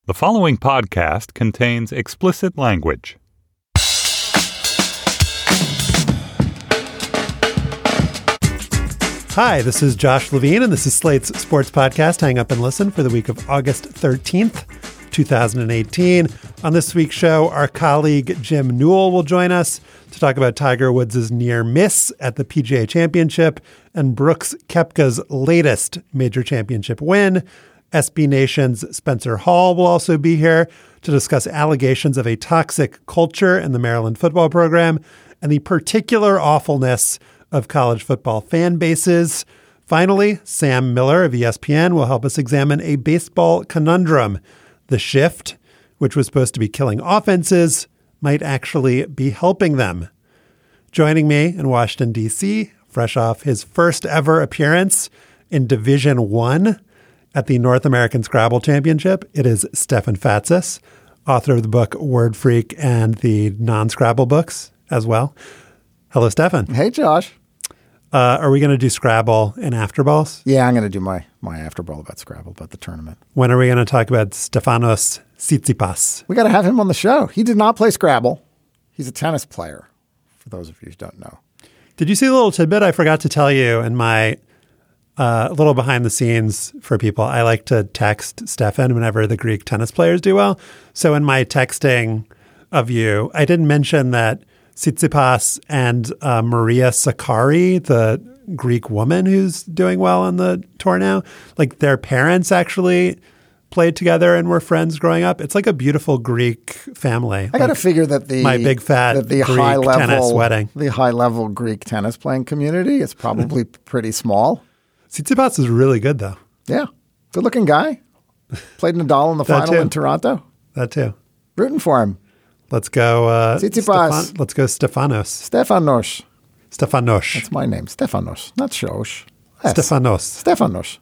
The following podcast contains explicit language. Hi, this is Josh Levine, and this is Slate's sports podcast, Hang Up and Listen, for the week of August 13th, 2018. On this week's show, our colleague Jim Newell will join us to talk about Tiger Woods' near miss at the PGA Championship and Brooks Koepka's latest major championship win. SB Nation's Spencer Hall will also be here to discuss allegations of a toxic culture in the Maryland football program and the particular awfulness of college football fan bases. Finally, Sam Miller of ESPN will help us examine a baseball conundrum. The shift, which was supposed to be killing offenses, might actually be helping them. Joining me in Washington, D.C., fresh off his first ever appearance in Division I at the North American Scrabble Championship, it is Stefan Fatsis, author of the book Word Freak and the non-Scrabble books as well. Hello, Stefan. Hey, Josh. Are we going to do Scrabble in Afterballs? Yeah, I'm going to do my Afterball about Scrabble, about the tournament. When are we going to talk about Stefanos Tsitsipas? We got to have him on the show. He did not play Scrabble. He's a tennis player, for those of you who don't know. Did you see the little tidbit I forgot to tell you in my little behind the scenes for people? I like to text Stefan whenever the Greek tennis players do well. So in my texting of you, I didn't mention that Tsitsipas and Maria Sakkari, the Greek woman who's doing well on the tour now, like their parents actually played together and were friends growing up. It's like a beautiful Greek family. I got to figure that my big fat the Greek high level tennis wedding, the high level Greek tennis playing community is probably pretty small. Tsitsipas is really good though. Yeah, good looking guy. Played Nadal in the final in Toronto. That too. Rooting for him. Let's go. Tsitsipas. Let's go Stefanos. Stefanos. That's my name. Stefanos, not Shosh. Yes. Stefanos.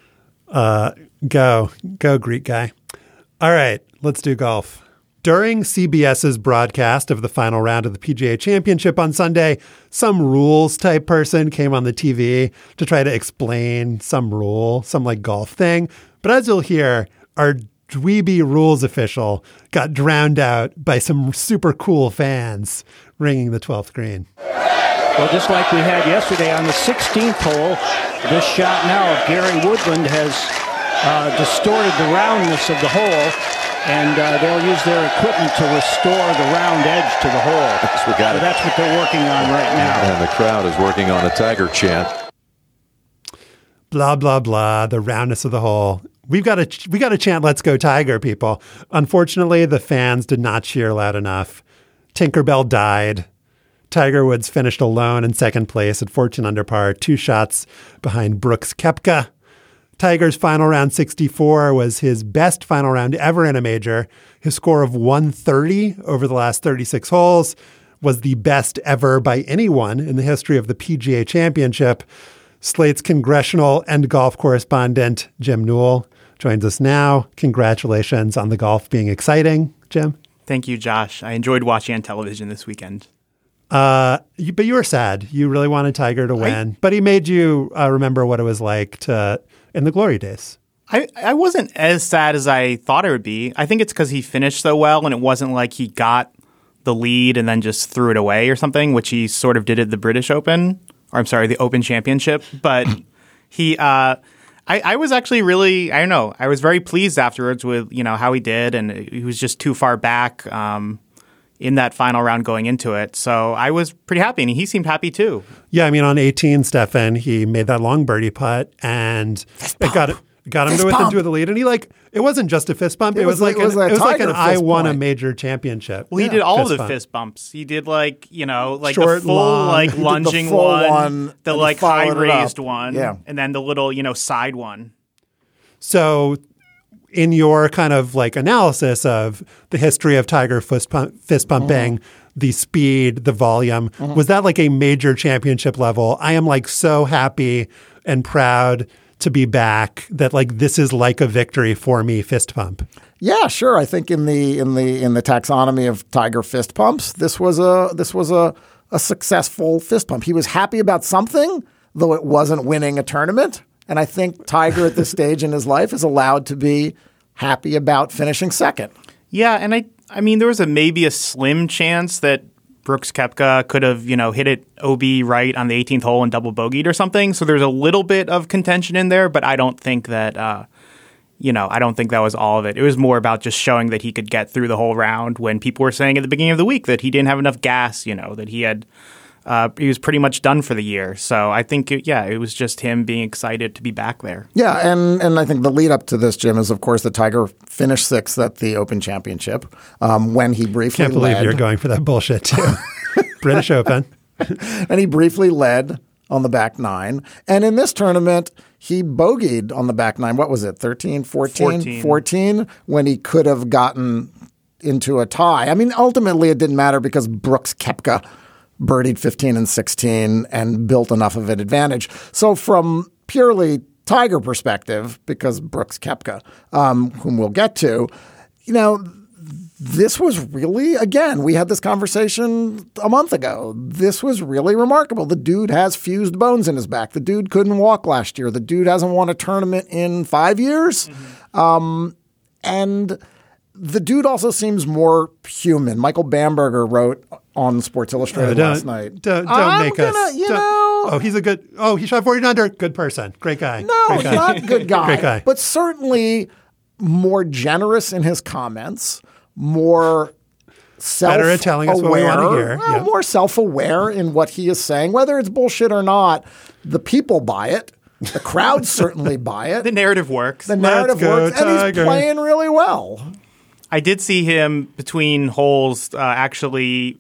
Go Greek guy. All right, let's do golf. During CBS's broadcast of the final round of the PGA Championship on Sunday, some rules type person came on the TV to try to explain some rule, some like golf thing. But as you'll hear, our dweeby rules official got drowned out by some super cool fans ringing the 12th green. Well, just like we had yesterday on the 16th hole, this shot now of Gary Woodland has distorted the roundness of the hole, and they'll use their equipment to restore the round edge to the hole. That's what they're working on right now. And the crowd is working on a Tiger chant. Blah, blah, blah, the roundness of the hole. We got to chant, "Let's go Tiger," people. Unfortunately, the fans did not cheer loud enough. Tinkerbell died. Tiger Woods finished alone in second place at 14 under par, 2 shots behind Brooks Koepka. Tiger's final round 64 was his best final round ever in a major. His score of 130 over the last 36 holes was the best ever by anyone in the history of the PGA Championship. Slate's congressional and golf correspondent, Jim Newell, joins us now. Congratulations on the golf being exciting, Jim. Thank you, Josh. I enjoyed watching on television this weekend. But you were sad. You really wanted Tiger to win, but he made you remember what it was like in the glory days. I wasn't as sad as I thought it would be. I think it's because he finished so well, and it wasn't like he got the lead and then just threw it away or something, which he sort of did at the British Open. Or I'm sorry, the Open Championship. But I was actually really, I don't know, I was very pleased afterwards with, how he did. And he was just too far back in that final round going into it. So I was pretty happy. And he seemed happy too. Yeah, I mean, on 18, Stefan, he made that long birdie putt and it got him to within 2 of the lead. And it wasn't just a fist bump. It was like an I won a major championship. Well, he did all the fist bumps. He did like short, the full long. Lunging one, the high raised one, and then the little side one. So in your kind of analysis of the history of Tiger fist pumping, the speed, the volume, was that like a major championship level? I am so happy and proud to be back that this is like a victory for me fist pump. Yeah, sure. I think in the taxonomy of Tiger fist pumps, this was a successful fist pump. He was happy about something, though it wasn't winning a tournament. And I think Tiger at this stage in his life is allowed to be happy about finishing second. Yeah, and I mean, there was maybe a slim chance that Brooks Koepka could have, hit it OB right on the 18th hole and double bogeyed or something. So there's a little bit of contention in there, but I don't think that, I don't think that was all of it. It was more about just showing that he could get through the whole round when people were saying at the beginning of the week that he didn't have enough gas, that he was pretty much done for the year. So I think, it was just him being excited to be back there. Yeah, and I think the lead up to this, Jim, is, of course, that Tiger finished sixth at the Open Championship when he briefly Can't believe you're going for that bullshit, too. British Open. And he briefly led on the back nine. And in this tournament, he bogeyed on the back nine. What was it, 13, 14, when he could have gotten into a tie. I mean, ultimately, it didn't matter because Brooks Koepka birdied 15 and 16 and built enough of an advantage. So from purely Tiger perspective, because Brooks Koepka, whom we'll get to, this was really, again, we had this conversation a month ago. This was really remarkable. The dude has fused bones in his back. The dude couldn't walk last year. The dude hasn't won a tournament in 5 years. And the dude also seems more human. Michael Bamberger wrote on Sports Illustrated last night. Don't make us. Oh, he's a good. Oh, he shot 40 under. Good person. Great guy. No, Great guy. not good guy. Great guy. But certainly more generous in his comments, more self-aware. Better at telling us what we want to hear. Well, yeah. More self-aware in what he is saying. Whether it's bullshit or not, the people buy it. The crowd certainly buy it. The narrative works. The narrative works. And Tiger. he's playing really well. I did see him between holes actually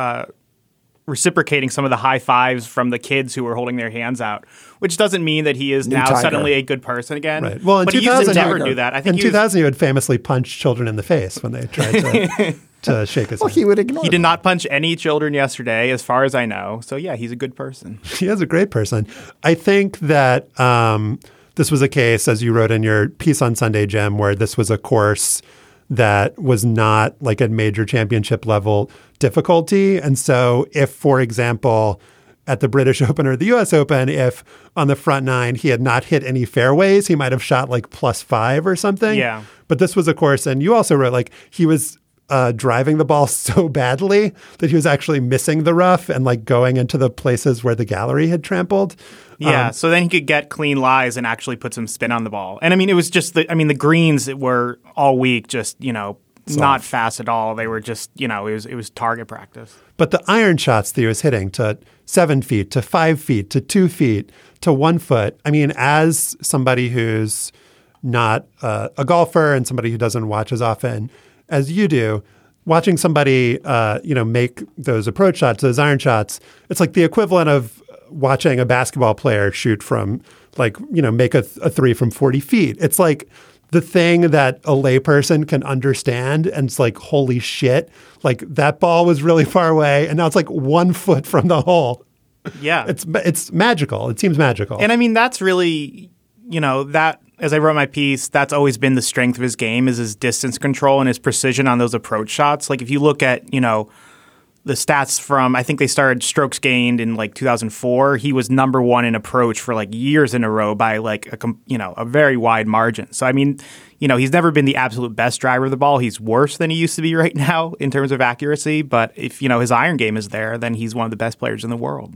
reciprocating some of the high fives from the kids who were holding their hands out, which doesn't mean that he is now Tiger. suddenly a good person again. Right. Well, in but 2000, he used to never do that. I think in 2000, he would famously punch children in the face when they tried to shake his hand. He would ignore He did them. not punch any children yesterday, as far as I know. So, yeah, he's a good person. He is a great person. I think that this was a case, as you wrote in your piece on Sunday, Jim, where this was a course that was not like at major championship level difficulty. And so if, for example, at the British Open or the US Open, if on the front nine he had not hit any fairways, he might have shot like +5 or something. Yeah. But this was a course, and you also wrote like he was driving the ball so badly that he was actually missing the rough and like going into the places where the gallery had trampled. Yeah, so then he could get clean lies and actually put some spin on the ball. And I mean, it was just the greens were all week just, not fast at all. They were just, it was target practice. But the iron shots that he was hitting to 7 feet, to 5 feet, to 2 feet, to 1 foot. I mean, as somebody who's not a golfer and somebody who doesn't watch as often as you do, watching somebody, make those approach shots, those iron shots, it's like the equivalent of watching a basketball player shoot from make a three from 40 feet. It's like the thing that a layperson can understand. And it's like, holy shit, like that ball was really far away. And now it's like 1 foot from the hole. Yeah. It's magical. It seems magical. And I mean, that's really, that as I wrote my piece, that's always been the strength of his game is his distance control and his precision on those approach shots. Like if you look at, the stats from, I think they started strokes gained in like 2004. He was number one in approach for like years in a row by like a very wide margin. So, I mean, he's never been the absolute best driver of the ball. He's worse than he used to be right now in terms of accuracy. But if, his iron game is there, then he's one of the best players in the world.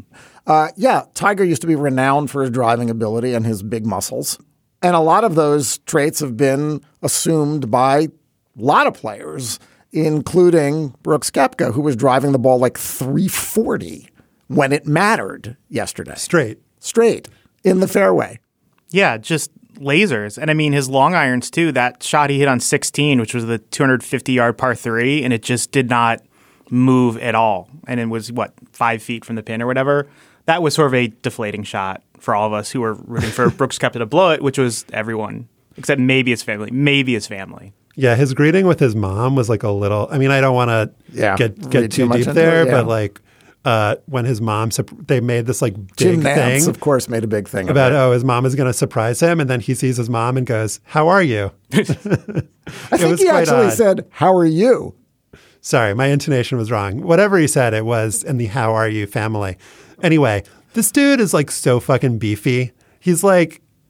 Tiger used to be renowned for his driving ability and his big muscles. And a lot of those traits have been assumed by a lot of players, including Brooks Koepka, who was driving the ball like 340 when it mattered yesterday. Straight in the fairway. Yeah, just lasers. And I mean, his long irons too, that shot he hit on 16, which was the 250-yard par 3, and it just did not move at all. And it was, 5 feet from the pin or whatever. That was sort of a deflating shot for all of us who were rooting for Brooks Koepka to blow it, which was everyone, except maybe his family. Yeah, his greeting with his mom was like a little. I mean, I don't want to get too deep there, but like when his mom, they made this like big Jim Nantz, thing, of course, made a big thing about his mom is going to surprise him, and then he sees his mom and goes, "How are you?" I think he actually said, "How are you?" Sorry, my intonation was wrong. Whatever he said, it was in the "How are you" family. Anyway, this dude is like so fucking beefy. He's like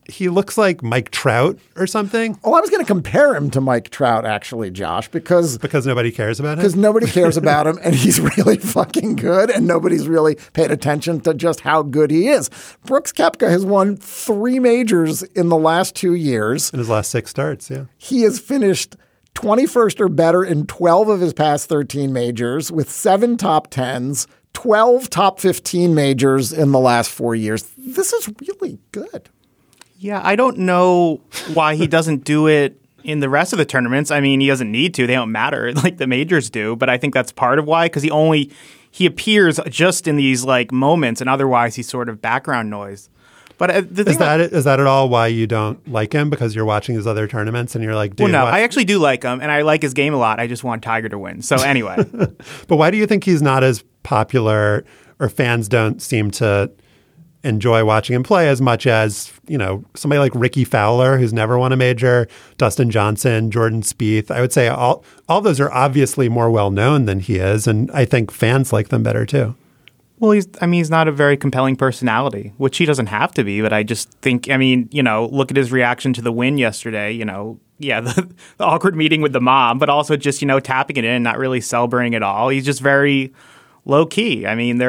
he looks like Mike Trout or something. Oh, I was going to compare him to Mike Trout, actually, Josh, because nobody cares about him. Because nobody cares about him, and he's really fucking good, and nobody's really paid attention to just how good he is. Brooks Koepka has won 3 majors in the last 2 years. In his last 6 starts, yeah. He has finished 21st or better in 12 of his past 13 majors with 7 top 10s, 12 top 15 majors in the last 4 years. This is really good. Yeah, I don't know why he doesn't do it in the rest of the tournaments. I mean, he doesn't need to. They don't matter like the majors do. But I think that's part of why, because he appears just in these like moments, and otherwise he's sort of background noise. But is that at all why you don't like him? Because you're watching his other tournaments and you're like, dude, well, no, I actually do like him, and I like his game a lot. I just want Tiger to win. So anyway. But why do you think he's not as popular, or fans don't seem to enjoy watching him play as much as, you know, somebody like Ricky Fowler, who's never won a major, Dustin Johnson, Jordan Spieth? I would say all those are obviously more well-known than he is, and I think fans like them better too. Well, he's not a very compelling personality, which he doesn't have to be, but I just think, I mean, you know, look at his reaction to the win yesterday, you know, yeah, the awkward meeting with the mom, but also just, you know, tapping it in, not really celebrating at all. He's just very low-key. I mean,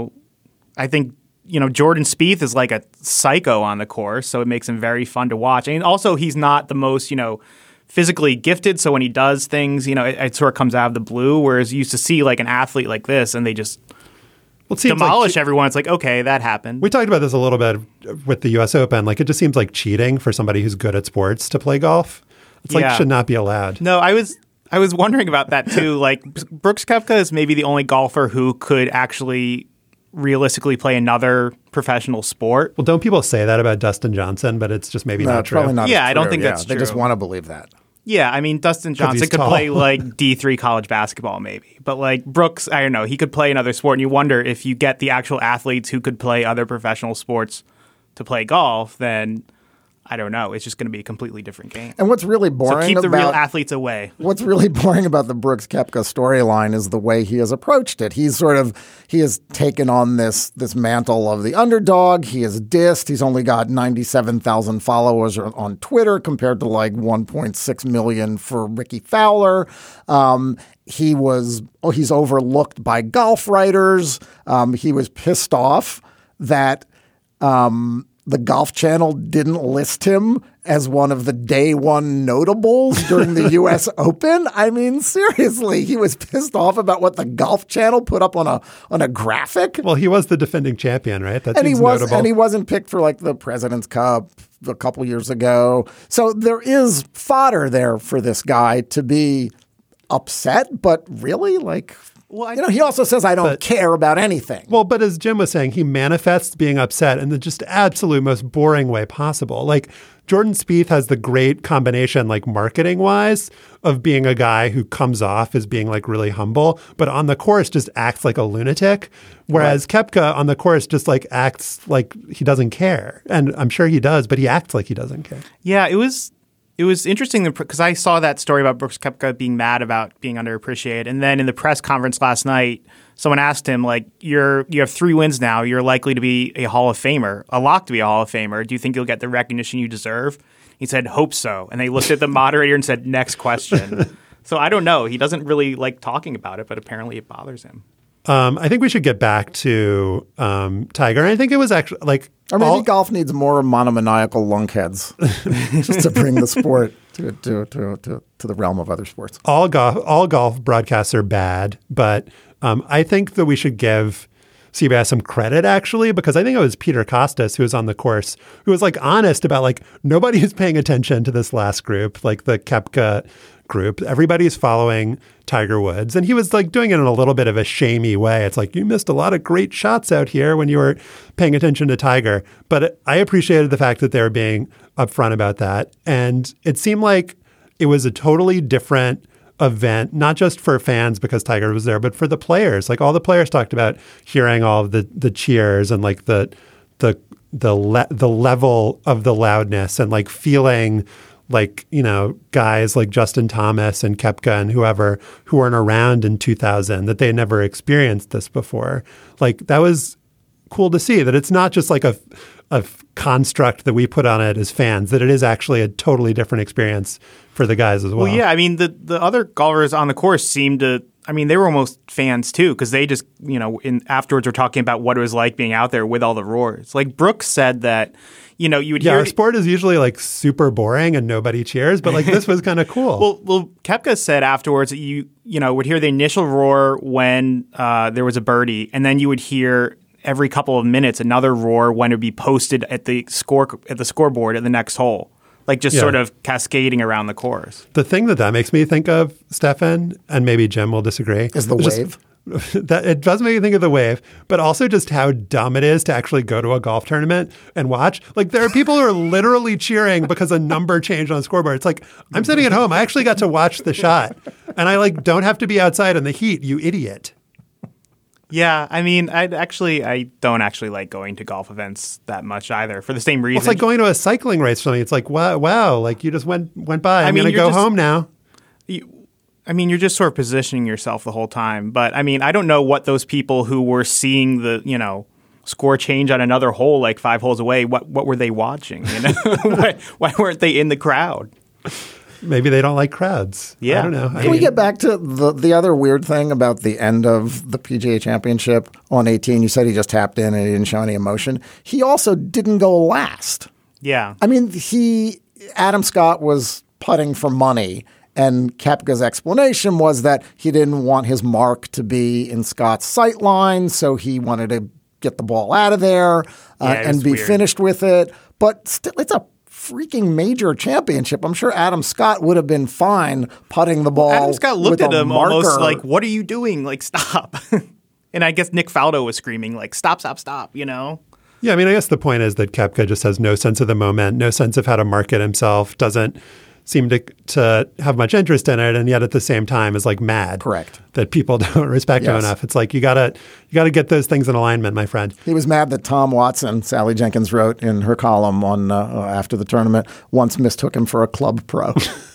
I think, you know, Jordan Spieth is like a psycho on the course, so it makes him very fun to watch. And also, he's not the most, you know, physically gifted, so when he does things, you know, it sort of comes out of the blue, whereas you used to see like an athlete like this, and they just demolish everyone. It's like, okay, that happened. We talked about this a little bit with the U.S. Open. Like, it just seems like cheating for somebody who's good at sports to play golf. It's like, should not be allowed. No, I was wondering about that too. Like, Brooks Koepka is maybe the only golfer who could actually realistically play another professional sport. Well, don't people say that about Dustin Johnson? But it's just maybe not true. Probably not. Yeah, I don't think that's true. They just want to believe that. Yeah, I mean, Dustin Johnson could play like D3 college basketball maybe. But like Brooks, I don't know, he could play another sport. And you wonder if you get the actual athletes who could play other professional sports to play golf, then I don't know. It's just going to be a completely different game. And what's really boring so keep the real athletes away. What's really boring about the Brooks Koepka storyline is the way he has approached it. He has taken on this mantle of the underdog. He is dissed. He's only got 97,000 followers on Twitter compared to like 1.6 million for Ricky Fowler. He's overlooked by golf writers. He was pissed off that the Golf Channel didn't list him as one of the day one notables during the U.S. Open. I mean, seriously, he was pissed off about what the Golf Channel put up on a graphic. Well, he was the defending champion, right? That and seems notable. And he wasn't picked for like the President's Cup a couple years ago. So there is fodder there for this guy to be upset, but really, like, well, you know, he also says, I don't care about anything. Well, but as Jim was saying, he manifests being upset in the just absolute most boring way possible. Like, Jordan Spieth has the great combination, like marketing wise, of being a guy who comes off as being like really humble, but on the course just acts like a lunatic. Whereas Koepka on the course just like acts like he doesn't care. And I'm sure he does, but he acts like he doesn't care. Yeah, it was interesting because I saw that story about Brooks Koepka being mad about being underappreciated. And then in the press conference last night, someone asked him, like, you have 3 wins now. You're likely to be a Hall of Famer, a lock to be a Hall of Famer. Do you think you'll get the recognition you deserve? He said, hope so. And they looked at the moderator and said, next question. So I don't know. He doesn't really like talking about it, but apparently it bothers him. I think we should get back to Tiger. And I think it was actually like... Or maybe golf needs more monomaniacal lunkheads just to bring the sport to the realm of other sports. All golf broadcasts are bad, but I think that we should give CBS some credit, actually, because I think it was Peter Kostis who was on the course, who was like honest about like nobody is paying attention to this last group, like the Koepka group. Everybody's following Tiger Woods. And he was like doing it in a little bit of a shamey way. It's like, you missed a lot of great shots out here when you were paying attention to Tiger. But I appreciated the fact that they were being upfront about that. And it seemed like it was a totally different event, not just for fans because Tiger was there, but for the players. Like all the players talked about hearing all of the cheers and like the level of the loudness and like feeling like, you know, guys like Justin Thomas and Koepka and whoever who weren't around in 2000, that they had never experienced this before. Like that was cool to see that it's not just like a construct that we put on it as fans, that it is actually a totally different experience for the guys as well. Well, yeah, I mean, the other golfers on the course seemed to, I mean, they were almost fans too, because they just, afterwards were talking about what it was like being out there with all the roars. Like Brooks said that, you would hear. Our sport is usually like super boring and nobody cheers, but like this was kind of cool. Well, Koepka said afterwards that you would hear the initial roar when there was a birdie, and then you would hear every couple of minutes another roar when it would be posted at the scoreboard at the next hole, like just sort of cascading around the course. The thing that makes me think of, Stefan, and maybe Jim will disagree, is the wave. That it does make me think of the wave, but also just how dumb it is to actually go to a golf tournament and watch. Like there are people who are literally cheering because a number changed on the scoreboard. It's like, I'm sitting at home. I actually got to watch the shot, and I like don't have to be outside in the heat, you idiot. Yeah, I mean, I don't actually like going to golf events that much either, for the same reason. Well, it's like going to a cycling race or something. It's like, wow, like you just went by. I'm going to go home now. You're just sort of positioning yourself the whole time. But, I mean, I don't know what those people who were seeing the, score change on another hole like 5 holes away, what were they watching? Why weren't they in the crowd? Maybe they don't like crowds. Yeah. I don't know. Can we get back to the other weird thing about the end of the PGA Championship on 18? You said he just tapped in and he didn't show any emotion. He also didn't go last. Yeah. I mean, Adam Scott was putting for money, and Koepka's explanation was that he didn't want his mark to be in Scott's sight line, so he wanted to get the ball out of there and be finished with it. But still, it's a freaking major championship. I'm sure Adam Scott would have been fine putting the ball. Adam Scott looked at him marker. Almost like, what are you doing? Like, stop. And I guess Nick Faldo was screaming, like, stop, Yeah, I mean, I guess the point is that Koepka just has no sense of the moment, no sense of how to market himself, doesn't seem to have much interest in it, and yet at the same time is like mad. Correct. That people don't respect him enough. It's like you gotta get those things in alignment, my friend. He was mad that Tom Watson, Sally Jenkins wrote in her column on after the tournament, once mistook him for a club pro.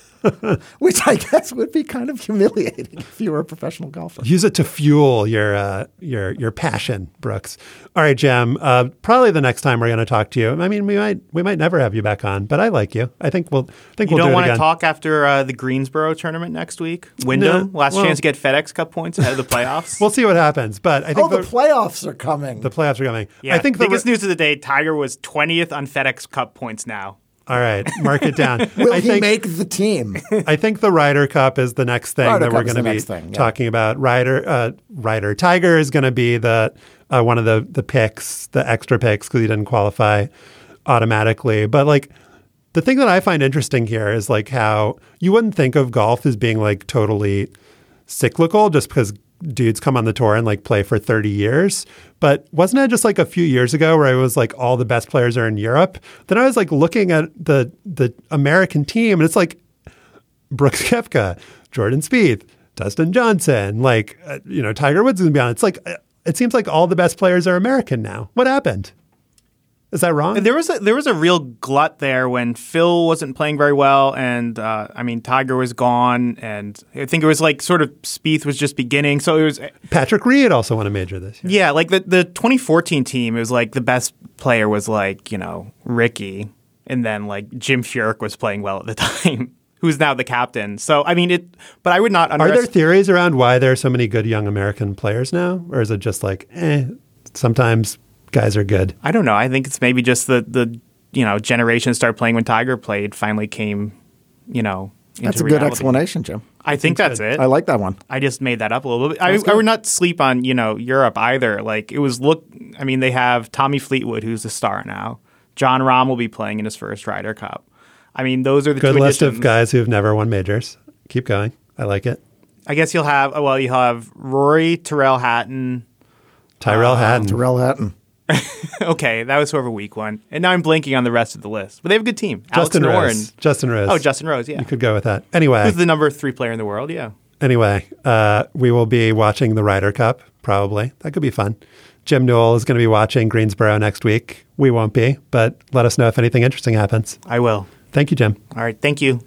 Which I guess would be kind of humiliating if you were a professional golfer. Use it to fuel your passion, Brooks. All right, Jim. Probably the next time we're going to talk to you. I mean, we might never have you back on, but I like you. I think we'll do it again. You don't want to talk after the Greensboro tournament next week? Wyndham, last chance to get FedEx Cup points ahead of the playoffs. We'll see what happens, but I think the playoffs are coming. The playoffs are coming. Yeah, I think the biggest news of the day: Tiger was 20th on FedEx Cup points now. All right, mark it down. Will he make the team? I think the Ryder Cup is the next thing that we're going to be talking about. Tiger is going to be the one of the picks, the extra picks, because he didn't qualify automatically. But like the thing that I find interesting here is like how you wouldn't think of golf as being like totally cyclical just because dudes come on the tour and like play for 30 years. But wasn't it just like a few years ago where I was like all the best players are in Europe? Then I was like looking at the American team and it's like Brooks Koepka, Jordan Spieth, Dustin Johnson, like, Tiger Woods is going to be on. It's like, it seems like all the best players are American now. What happened? Is that wrong? There was a real glut there when Phil wasn't playing very well, and Tiger was gone, and I think it was like sort of Spieth was just beginning. So it was Patrick Reed also won a major this year. Yeah, like the 2014 team, it was like the best player was like Ricky, and then like Jim Furyk was playing well at the time, who's now the captain. So I mean but I would not. Are there theories around why there are so many good young American players now, or is it just like sometimes guys are good? I don't know. I think it's maybe just the generation started playing when Tiger played finally came, into That's a reality. good explanation, Jim. I think that's it. I like that one. I just made that up a little bit. I would not sleep on, Europe either. Like they have Tommy Fleetwood, who's the star now. John Rahm will be playing in his first Ryder Cup. I mean, those are the good two list additions. of guys who've never won majors. Keep going. I like it. I guess you'll have Rory, Tyrrell Hatton. Tyrell Hatton. Okay, that was sort of a weak one. And now I'm blanking on the rest of the list. But they have a good team. Justin Rose. Oh, Justin Rose, yeah. You could go with that. Anyway. Who's the number 3 player in the world, yeah. Anyway, we will be watching the Ryder Cup, probably. That could be fun. Jim Newell is going to be watching Greensboro next week. We won't be, but let us know if anything interesting happens. I will. Thank you, Jim. All right, thank you.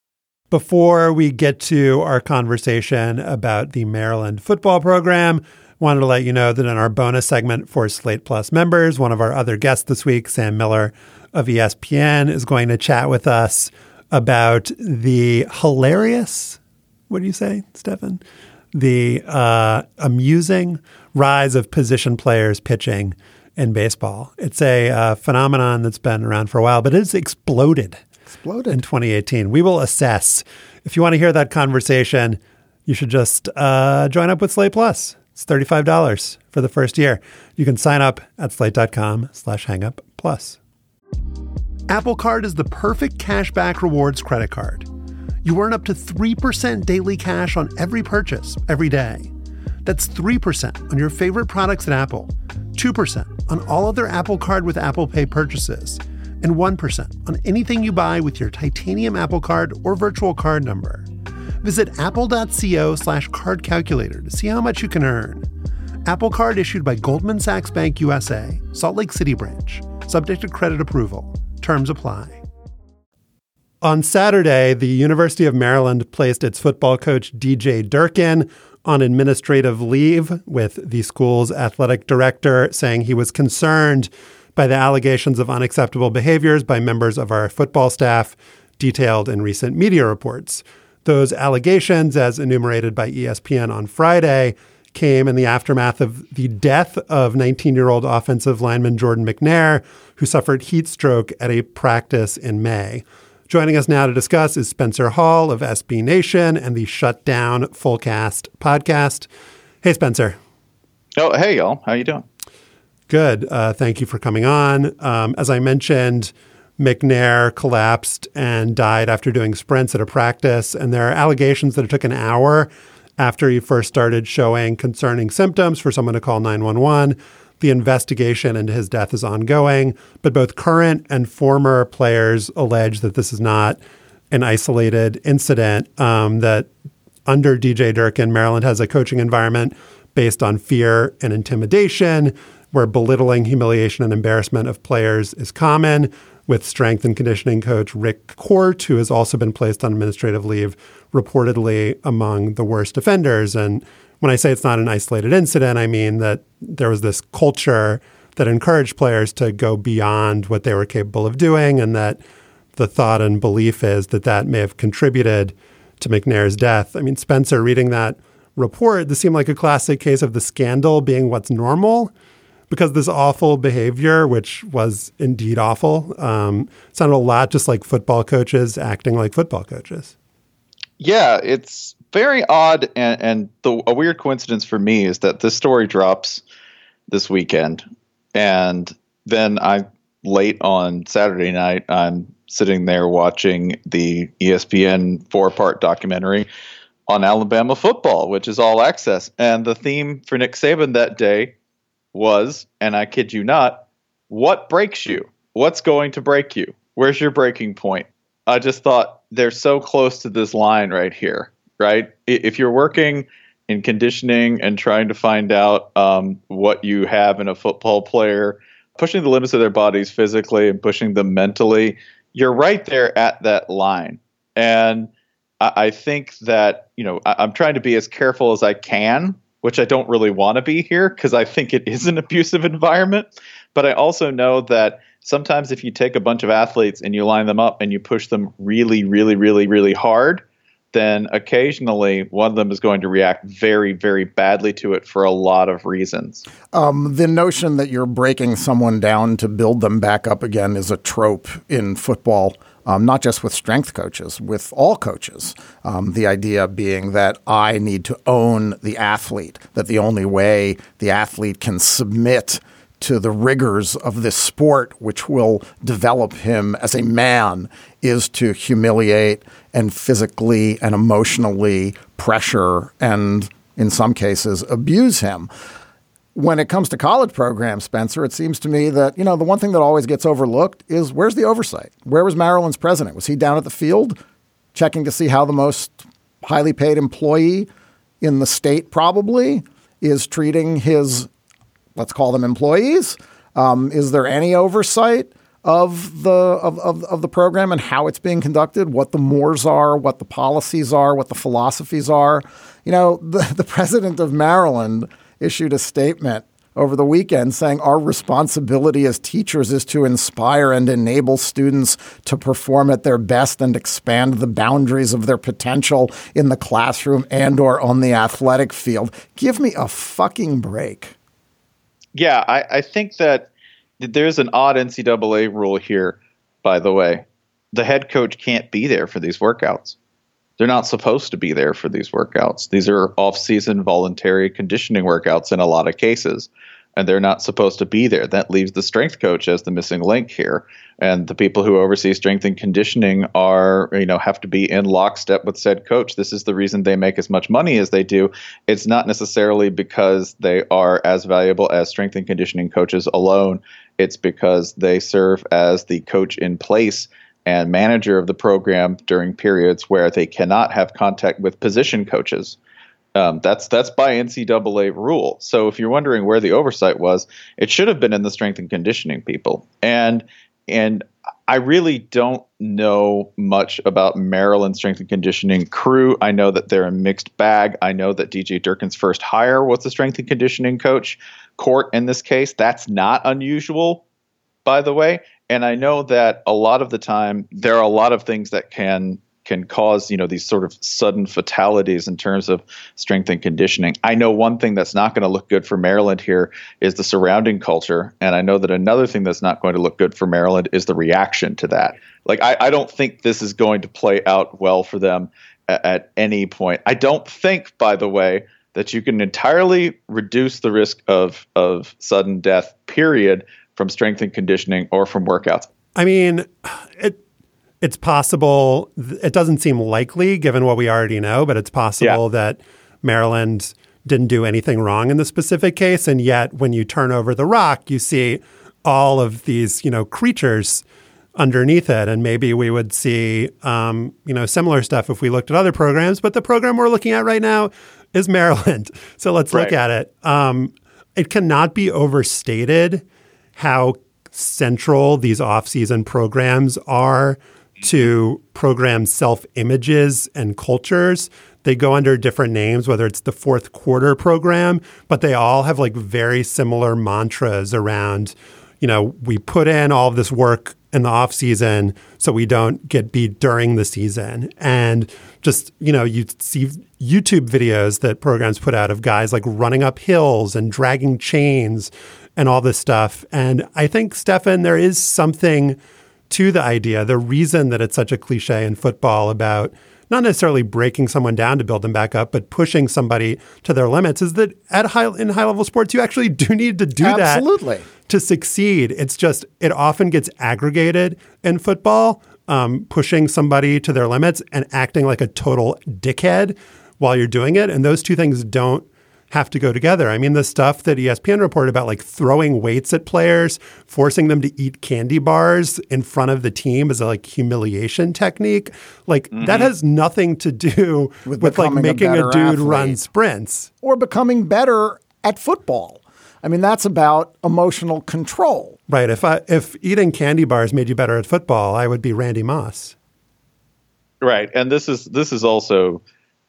Before we get to our conversation about the Maryland football program, Wanted to let you know that in our bonus segment for Slate Plus members, one of our other guests this week, Sam Miller of ESPN, is going to chat with us about the hilarious, what do you say, Stefan? The amusing rise of position players pitching in baseball. It's a phenomenon that's been around for a while, but it's exploded in 2018. We will assess. If you want to hear that conversation, you should just join up with Slate Plus. It's $35 for the first year. You can sign up at slate.com/hangupplus. Apple Card is the perfect cashback rewards credit card. You earn up to 3% daily cash on every purchase every day. That's 3% on your favorite products at Apple, 2% on all other Apple Card with Apple Pay purchases, and 1% on anything you buy with your titanium Apple Card or virtual card number. Visit apple.co/card calculator to see how much you can earn. Apple Card issued by Goldman Sachs Bank USA, Salt Lake City branch, subject to credit approval. Terms apply. On Saturday, the University of Maryland placed its football coach DJ Durkin on administrative leave, with the school's athletic director saying he was concerned by the allegations of unacceptable behaviors by members of our football staff detailed in recent media reports. Those allegations, as enumerated by ESPN on Friday, came in the aftermath of the death of 19-year-old offensive lineman Jordan McNair, who suffered heat stroke at a practice in May. Joining us now to discuss is Spencer Hall of SB Nation and the Shutdown Fullcast podcast. Hey, Spencer. Oh, hey, y'all. How you doing? Good. Thank you for coming on. As I mentioned, McNair collapsed and died after doing sprints at a practice, and there are allegations that it took an hour after he first started showing concerning symptoms for someone to call 911. The investigation into his death is ongoing, but both current and former players allege that this is not an isolated incident, that under DJ Durkin, Maryland has a coaching environment based on fear and intimidation, where belittling, humiliation, and embarrassment of players is common, with strength and conditioning coach Rick Court, who has also been placed on administrative leave, reportedly among the worst offenders. And when I say it's not an isolated incident, I mean that there was this culture that encouraged players to go beyond what they were capable of doing, and that the thought and belief is that that may have contributed to McNair's death. I mean, Spencer, reading that report, this seemed like a classic case of the scandal being what's normal, because this awful behavior, which was indeed awful, sounded a lot just like football coaches acting like football coaches. Yeah, it's very odd. And a weird coincidence for me is that this story drops this weekend. And then late on Saturday night, I'm sitting there watching the ESPN 4-part documentary on Alabama football, which is All Access. And the theme for Nick Saban that day was, and I kid you not, what breaks you? What's going to break you? Where's your breaking point? I just thought they're so close to this line right here, right? If you're working in conditioning and trying to find out what you have in a football player, pushing the limits of their bodies physically and pushing them mentally, you're right there at that line. And I think that, I'm trying to be as careful as I can, which I don't really want to be here because I think it is an abusive environment. But I also know that sometimes if you take a bunch of athletes and you line them up and you push them really, really, really, really hard, then occasionally one of them is going to react very, very badly to it for a lot of reasons. The notion that you're breaking someone down to build them back up again is a trope in football. Not just with strength coaches, with all coaches. The idea being that I need to own the athlete, that the only way the athlete can submit to the rigors of this sport, which will develop him as a man, is to humiliate and physically and emotionally pressure and, in some cases, abuse him. When it comes to college programs, Spencer, it seems to me that, the one thing that always gets overlooked is where's the oversight? Where was Maryland's president? Was he down at the field checking to see how the most highly paid employee in the state probably is treating his, let's call them employees? Is there any oversight of the program and how it's being conducted, what the mores are, what the policies are, what the philosophies are? The president of Maryland issued a statement over the weekend saying our responsibility as teachers is to inspire and enable students to perform at their best and expand the boundaries of their potential in the classroom and or on the athletic field. Give me a fucking break. Yeah, I think that there's an odd NCAA rule here, by the way. The head coach can't be there for these workouts. They're not supposed to be there for these workouts. These are off-season voluntary conditioning workouts in a lot of cases, and they're not supposed to be there. That leaves the strength coach as the missing link here. And the people who oversee strength and conditioning have to be in lockstep with said coach. This is the reason they make as much money as they do. It's not necessarily because they are as valuable as strength and conditioning coaches alone. It's because they serve as the coach in place and manager of the program during periods where they cannot have contact with position coaches. That's by NCAA rule. So if you're wondering where the oversight was, it should have been in the strength and conditioning people. And I really don't know much about Maryland strength and conditioning crew. I know that they're a mixed bag. I know that DJ Durkin's first hire was the strength and conditioning coach. Court in this case, that's not unusual, by the way. And I know that a lot of the time there are a lot of things that can cause, these sort of sudden fatalities in terms of strength and conditioning. I know one thing that's not going to look good for Maryland here is the surrounding culture. And I know that another thing that's not going to look good for Maryland is the reaction to that. Like, I don't think this is going to play out well for them at any point. I don't think, by the way, that you can entirely reduce the risk of sudden death, period, from strength and conditioning or from workouts. I mean, it's possible. It doesn't seem likely given what we already know, but it's possible that Maryland didn't do anything wrong in the specific case. And yet when you turn over the rock, you see all of these, creatures underneath it. And maybe we would see, similar stuff if we looked at other programs. But the program we're looking at right now is Maryland. So let's look at it. It cannot be overstated how central these off-season programs are to program self-images and cultures. They go under different names, whether it's the fourth quarter program, but they all have like very similar mantras around, we put in all of this work in the off season so we don't get beat during the season. And just, you see YouTube videos that programs put out of guys like running up hills and dragging chains and all this stuff. And I think, Stefan, there is something to the idea, the reason that it's such a cliche in football about not necessarily breaking someone down to build them back up, but pushing somebody to their limits, is that in high-level sports, you actually do need to do that to succeed. It's just, it often gets aggregated in football, pushing somebody to their limits and acting like a total dickhead while you're doing it. And those two things don't have to go together. I mean, the stuff that ESPN reported about, like throwing weights at players, forcing them to eat candy bars in front of the team as a humiliation technique, that has nothing to do with like making a dude run sprints. Or becoming better at football. I mean, that's about emotional control. Right. If eating candy bars made you better at football, I would be Randy Moss. Right. And this is also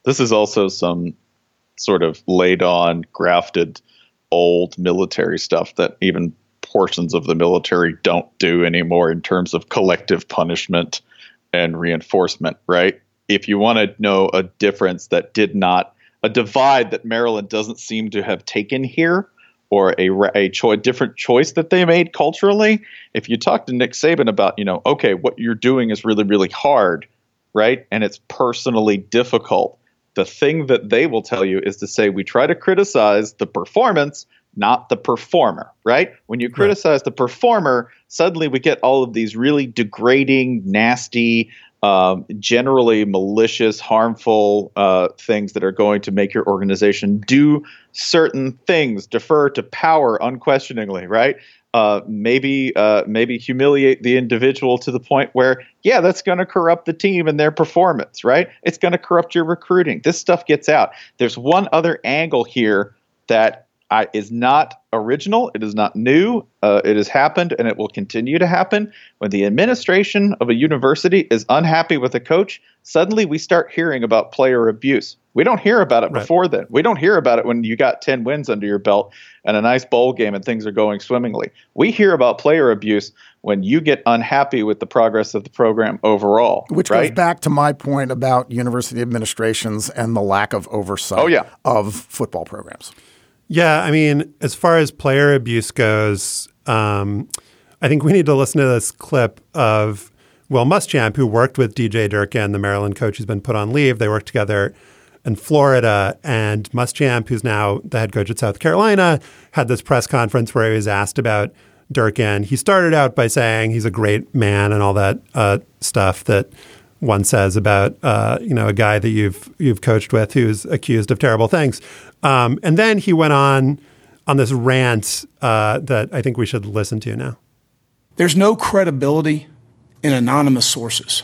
some sort of laid on, grafted, old military stuff that even portions of the military don't do anymore in terms of collective punishment and reinforcement, right? If you want to know a difference a divide that Maryland doesn't seem to have taken here, or a different choice that they made culturally, if you talk to Nick Saban about, okay, what you're doing is really, really hard, right? And it's personally difficult. The thing that they will tell you is to say, we try to criticize the performance, not the performer, right? When you criticize the performer, suddenly we get all of these really degrading, nasty, generally malicious, harmful things that are going to make your organization do certain things, defer to power unquestioningly, right? Maybe humiliate the individual to the point where, that's going to corrupt the team and their performance, right? It's going to corrupt your recruiting. This stuff gets out. There's one other angle here that is not original. It is not new. It has happened, and it will continue to happen. When the administration of a university is unhappy with a coach, suddenly we start hearing about player abuse. We don't hear about it before then. We don't hear about it when you got 10 wins under your belt and a nice bowl game and things are going swimmingly. We hear about player abuse when you get unhappy with the progress of the program overall. Which goes back to my point about university administrations and the lack of oversight of football programs. Yeah, I mean, as far as player abuse goes, I think we need to listen to this clip of Will Muschamp, who worked with DJ Durkin, the Maryland coach who's been put on leave. They worked together in Florida, and Muschamp, who's now the head coach at South Carolina, had this press conference where he was asked about Durkin. He started out by saying he's a great man and all that stuff that one says about a guy that you've coached with who's accused of terrible things, and then he went on this rant that I think we should listen to now. There's no credibility in anonymous sources.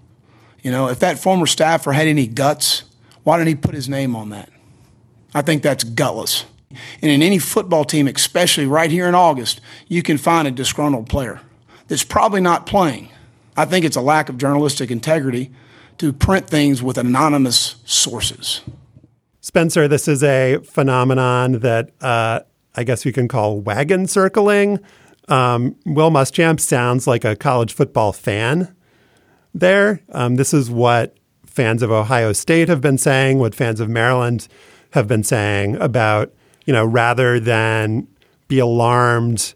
If that former staffer had any guts, why didn't he put his name on that? I think that's gutless. And in any football team, especially right here in August, you can find a disgruntled player that's probably not playing. I think it's a lack of journalistic integrity to print things with anonymous sources. Spencer, this is a phenomenon that I guess we can call wagon circling. Will Muschamp sounds like a college football fan there. This is what fans of Ohio State have been saying, what fans of Maryland have been saying about, rather than be alarmed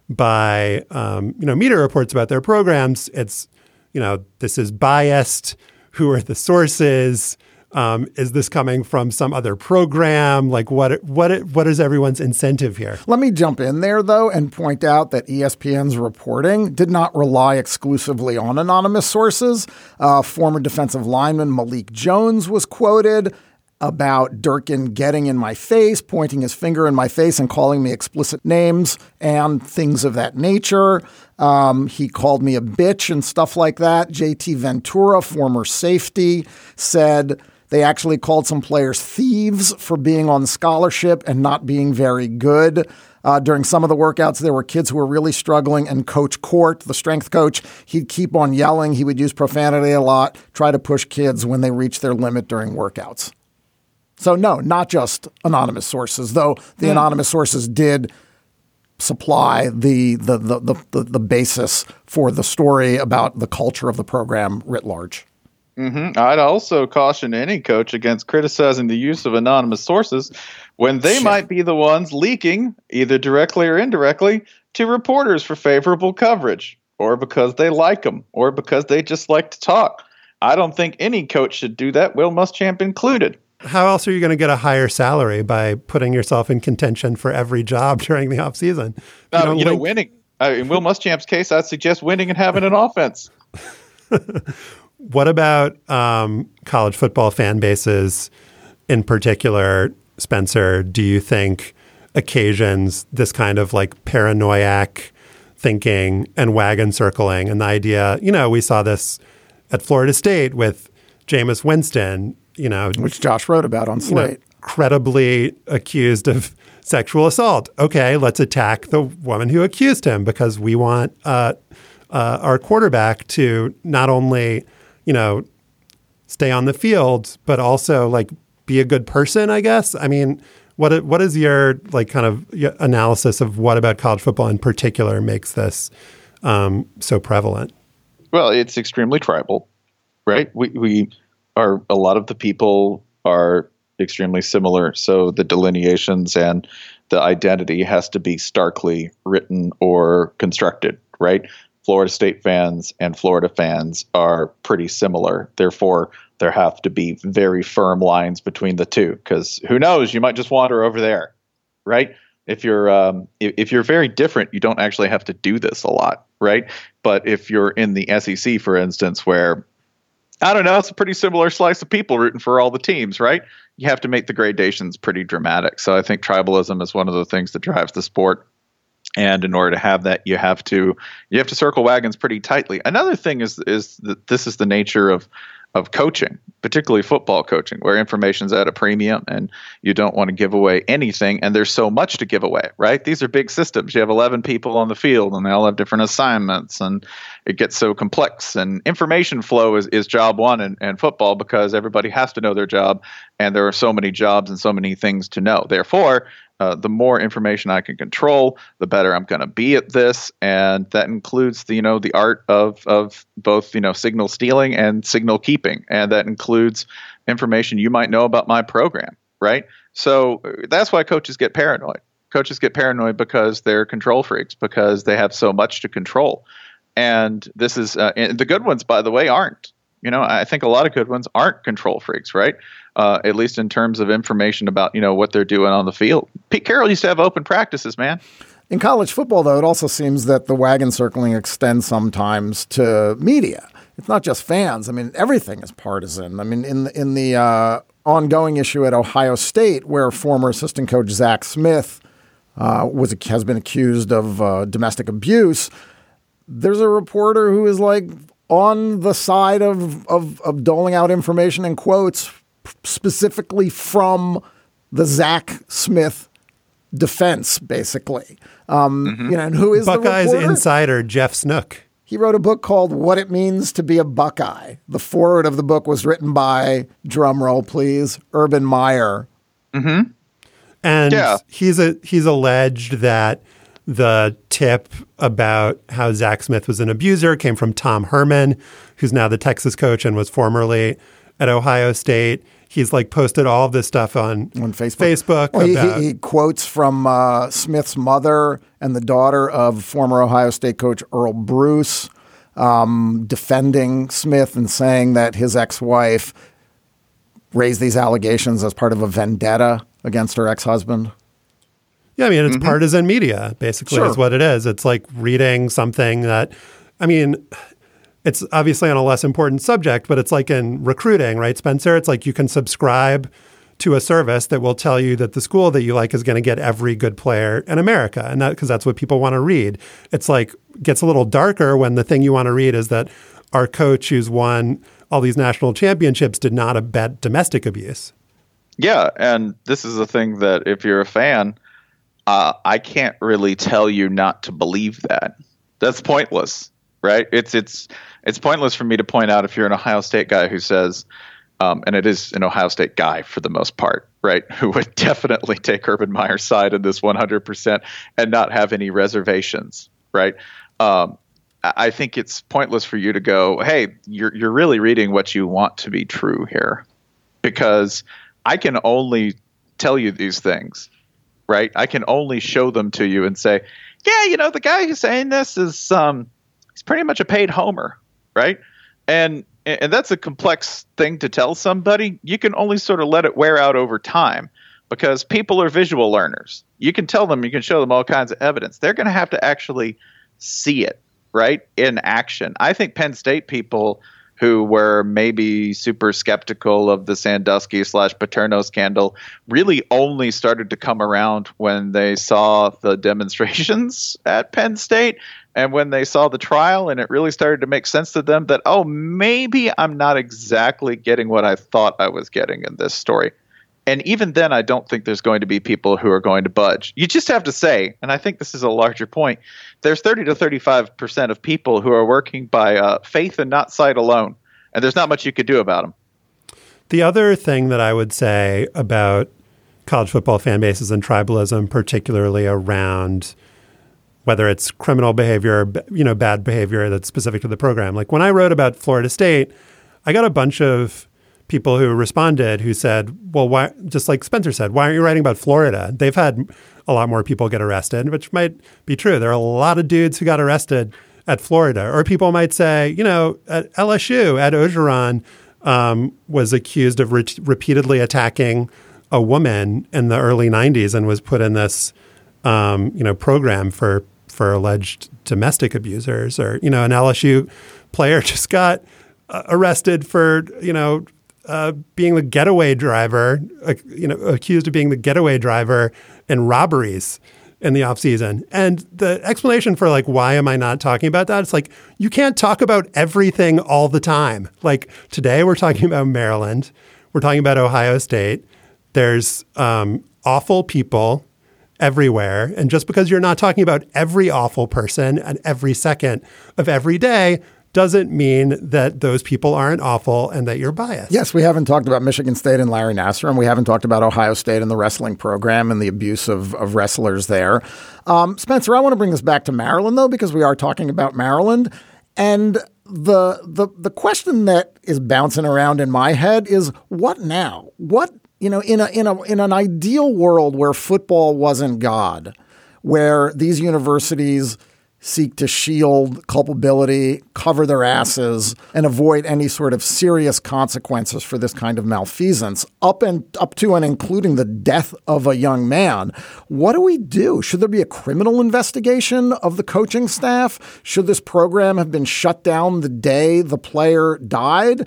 by, media reports about their programs, it's, this is biased. Who are the sources? Is this coming from some other program? Like what is everyone's incentive here? Let me jump in there, though, and point out that ESPN's reporting did not rely exclusively on anonymous sources. Former defensive lineman Malik Jones was quoted about Durkin getting in my face, pointing his finger in my face and calling me explicit names and things of that nature. He called me a bitch and stuff like that. JT Ventura, former safety, said they actually called some players thieves for being on scholarship and not being very good. During some of the workouts, there were kids who were really struggling, and Coach Court, the strength coach, he'd keep on yelling. He would use profanity a lot, try to push kids when they reached their limit during workouts. So no, not just anonymous sources, though the anonymous sources did supply the basis for the story about the culture of the program writ large. Mm-hmm. I'd also caution any coach against criticizing the use of anonymous sources when they might be the ones leaking, either directly or indirectly, to reporters for favorable coverage, or because they like them, or because they just like to talk. I don't think any coach should do that, Will Muschamp included. How else are you going to get a higher salary by putting yourself in contention for every job during the offseason? Winning. In Will Muschamp's case, I'd suggest winning and having an offense. What about college football fan bases in particular, Spencer? Do you think occasions this kind of like paranoiac thinking and wagon circling and the idea, we saw this at Florida State with Jameis Winston, which Josh wrote about on Slate, credibly accused of sexual assault. Okay, let's attack the woman who accused him because we want our quarterback to not only, stay on the field, but also like be a good person, I guess. I mean, what is your like kind of analysis of what about college football in particular makes this so prevalent? Well, it's extremely tribal, right? We are, a lot of the people are extremely similar. So the delineations and the identity has to be starkly written or constructed, right? Florida State fans and Florida fans are pretty similar. Therefore, there have to be very firm lines between the two, because who knows, you might just wander over there, right? If you're very different, you don't actually have to do this a lot, right? But if you're in the SEC, for instance, where I don't know, it's a pretty similar slice of people rooting for all the teams, right? You have to make the gradations pretty dramatic. So I think tribalism is one of the things that drives the sport. And in order to have that, you have to circle wagons pretty tightly. Another thing is that this is the nature of coaching, particularly football coaching, where information's at a premium and you don't want to give away anything. And there's so much to give away, right? These are big systems. You have 11 people on the field and they all have different assignments and it gets so complex. And information flow is job one in football because everybody has to know their job. And there are so many jobs and so many things to know. Therefore, the more information I can control, the better I'm going to be at this, and that includes the art of both signal stealing and signal keeping, and that includes information you might know about my program, right? So that's why coaches get paranoid. Coaches get paranoid because they're control freaks, because they have so much to control, and this is and the good ones, by the way, aren't. I think a lot of good ones aren't control freaks, right? At least in terms of information about, what they're doing on the field. Pete Carroll used to have open practices, man. In college football, though, it also seems that the wagon circling extends sometimes to media. It's not just fans. I mean, everything is partisan. I mean, in the ongoing issue at Ohio State, where former assistant coach Zach Smith has been accused of domestic abuse, there's a reporter who is like on the side of doling out information and quotes specifically from the Zach Smith defense, basically. And who is Buckeyes the reporter? insider Jeff Snook. He wrote a book called What It Means to Be a Buckeye. The foreword of the book was written by, drumroll please, Urban Meyer. Mm-hmm. And he's alleged that the tip about how Zach Smith was an abuser came from Tom Herman, who's now the Texas coach and was formerly at Ohio State. He's posted all of this stuff on Facebook. Well, he quotes from Smith's mother and the daughter of former Ohio State coach Earl Bruce, defending Smith and saying that his ex-wife raised these allegations as part of a vendetta against her ex-husband. Yeah, I mean, it's partisan media, basically, is what it is. It's like reading something that, I mean, it's obviously on a less important subject, but it's like in recruiting, right, Spencer? It's like you can subscribe to a service that will tell you that the school that you like is going to get every good player in America, and that because that's what people want to read. It's like gets a little darker when the thing you want to read is that our coach who's won all these national championships did not abet domestic abuse. Yeah, and this is the thing that if you're a fan, I can't really tell you not to believe that. That's pointless, right? It's pointless for me to point out if you're an Ohio State guy who says, and it is an Ohio State guy for the most part, right, who would definitely take Urban Meyer's side in this 100% and not have any reservations, right? I think it's pointless for you to go, hey, you're really reading what you want to be true here, because I can only tell you these things. Right, I can only show them to you and say, yeah, the guy who's saying this is he's pretty much a paid homer, right? And that's a complex thing to tell somebody. You can only sort of let it wear out over time because people are visual learners. You can tell them, you can show them all kinds of evidence. They're going to have to actually see it, right, in action. I think Penn State people who were maybe super skeptical of the Sandusky/Paterno scandal really only started to come around when they saw the demonstrations at Penn State and when they saw the trial, and it really started to make sense to them that, oh, maybe I'm not exactly getting what I thought I was getting in this story. And even then, I don't think there's going to be people who are going to budge. You just have to say, and I think this is a larger point, there's 30 to 35% of people who are working by faith and not sight alone. And there's not much you could do about them. The other thing that I would say about college football fan bases and tribalism, particularly around whether it's criminal behavior or, bad behavior that's specific to the program. Like when I wrote about Florida State, I got a bunch of people who responded who said, well, why, just like Spencer said, why aren't you writing about Florida? They've had a lot more people get arrested, which might be true. There are a lot of dudes who got arrested at Florida. Or people might say, at LSU, Ed Ogeron was accused of repeatedly attacking a woman in the early 90s and was put in this, program for alleged domestic abusers. Or, an LSU player just got arrested for, being the getaway driver, accused of being the getaway driver in robberies in the offseason. And the explanation for like, why am I not talking about that? It's like, you can't talk about everything all the time. Like today we're talking about Maryland. We're talking about Ohio State. There's awful people everywhere. And just because you're not talking about every awful person and every second of every day doesn't mean that those people aren't awful and that you're biased. Yes, we haven't talked about Michigan State and Larry Nassar, and we haven't talked about Ohio State and the wrestling program and the abuse of wrestlers there. Spencer, I want to bring this back to Maryland, though, because we are talking about Maryland. And the question that is bouncing around in my head is, what now? What, in an ideal world where football wasn't God, where these universities seek to shield culpability, cover their asses, and avoid any sort of serious consequences for this kind of malfeasance, up to and including the death of a young man. What do we do? Should there be a criminal investigation of the coaching staff? Should this program have been shut down the day the player died?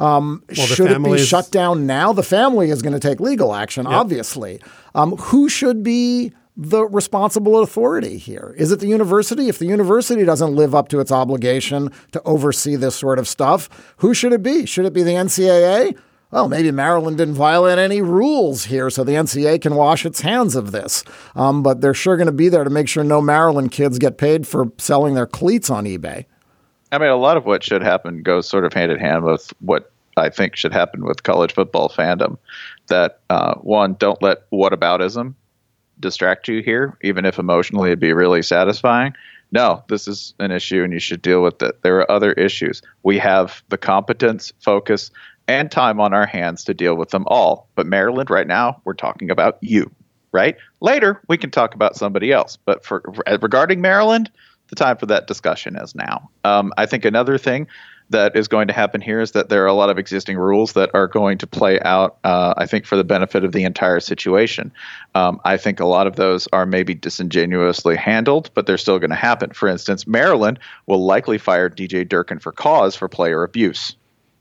Should it be shut down now? The family is going to take legal action, obviously. Who should be the responsible authority here? Is it the university? If the university doesn't live up to its obligation to oversee this sort of stuff, who should it be? Should it be the NCAA? Well, maybe Maryland didn't violate any rules here, so the NCAA can wash its hands of this. But they're sure going to be there to make sure no Maryland kids get paid for selling their cleats on eBay. I mean, a lot of what should happen goes sort of hand in hand with what I think should happen with college football fandom. That, one, don't let whataboutism distract you here, even if emotionally it'd be really satisfying. No, this is an issue and you should deal with it. There are other issues. We have the competence, focus, and time on our hands to deal with them all. But Maryland, right now, we're talking about you, right? Later, we can talk about somebody else. But regarding Maryland, the time for that discussion is now. I think another thing that is going to happen here is that there are a lot of existing rules that are going to play out, I think, for the benefit of the entire situation. I think a lot of those are maybe disingenuously handled, but they're still going to happen. For instance, Maryland will likely fire DJ Durkin for cause for player abuse.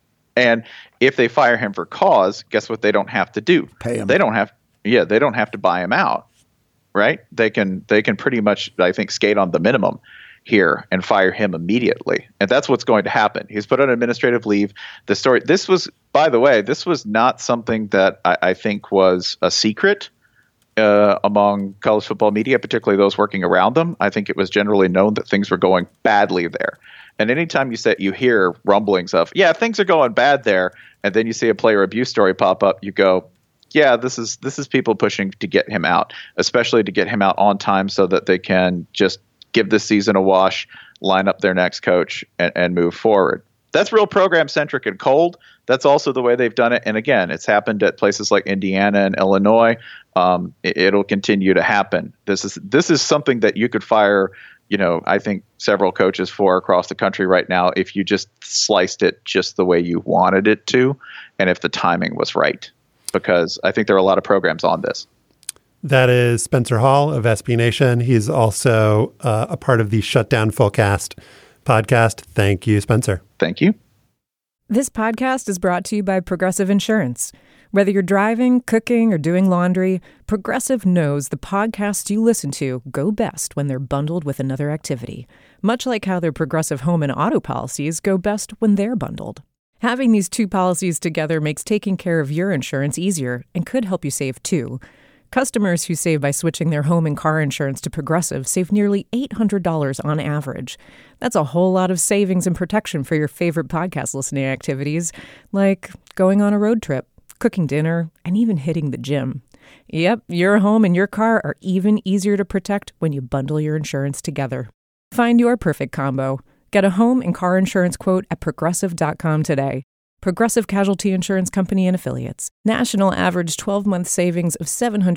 And if they fire him for cause, guess what they don't have to do? Pay him. They don't have to buy him out, right? They can pretty much, I think, skate on the minimum here and fire him immediately. And that's what's going to happen. He's put on administrative leave. This was, by the way, this was not something that I think was a secret among college football media, particularly those working around them. I think it was generally known that things were going badly there. And anytime you hear rumblings of, things are going bad there, and then you see a player abuse story pop up, you go, yeah, this is people pushing to get him out, especially to get him out on time so that they can just give this season a wash, line up their next coach, and move forward. That's real program-centric and cold. That's also the way they've done it. And again, it's happened at places like Indiana and Illinois. It'll continue to happen. This is something that you could fire, I think several coaches for across the country right now if you just sliced it just the way you wanted it to, and if the timing was right. Because I think there are a lot of programs on this. That is Spencer Hall of SB Nation. He's also a part of the Shutdown Fullcast podcast. Thank you, Spencer. Thank you. This podcast is brought to you by Progressive Insurance. Whether you're driving, cooking, or doing laundry, Progressive knows the podcasts you listen to go best when they're bundled with another activity, much like how their Progressive home and auto policies go best when they're bundled. Having these two policies together makes taking care of your insurance easier and could help you save too. Customers who save by switching their home and car insurance to Progressive save nearly $800 on average. That's a whole lot of savings and protection for your favorite podcast listening activities, like going on a road trip, cooking dinner, and even hitting the gym. Yep, your home and your car are even easier to protect when you bundle your insurance together. Find your perfect combo. Get a home and car insurance quote at Progressive.com today. Progressive Casualty Insurance Company and Affiliates. National average 12-month savings of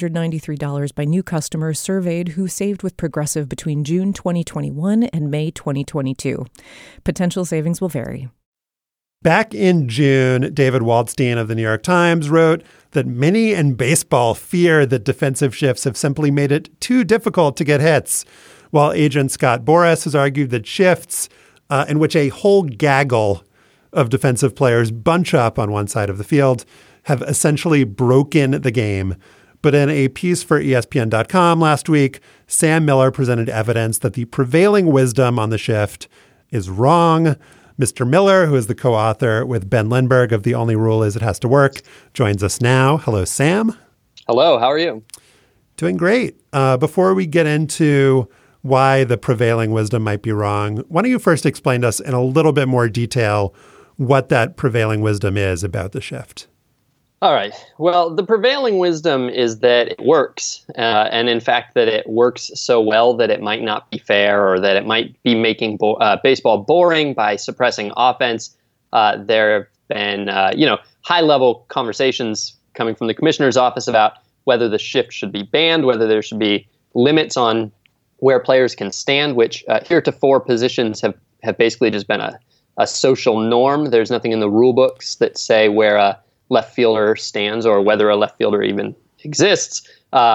$793 by new customers surveyed who saved with Progressive between June 2021 and May 2022. Potential savings will vary. Back in June, David Waldstein of the New York Times wrote that many in baseball fear that defensive shifts have simply made it too difficult to get hits, while agent Scott Boras has argued that shifts in which a whole gaggle of defensive players bunch up on one side of the field have essentially broken the game But in a piece for ESPN.com last week, Sam Miller presented evidence that the prevailing wisdom on the shift is wrong. Mr. Miller, who is the co-author with Ben Lindbergh of The Only Rule Is It Has to Work, joins us now. Hello, Sam. Hello, how are you? Doing great. Before we get into why the prevailing wisdom might be wrong, why don't you first explain to us in a little bit more detail what that prevailing wisdom is about the shift? All right. Well, the prevailing wisdom is that it works, and in fact that it works so well that it might not be fair, or that it might be making baseball boring by suppressing offense. There have been, high-level conversations coming from the commissioner's office about whether the shift should be banned, whether there should be limits on where players can stand, which heretofore positions have basically just been a social norm. There's nothing in the rule books that say where a left fielder stands or whether a left fielder even exists.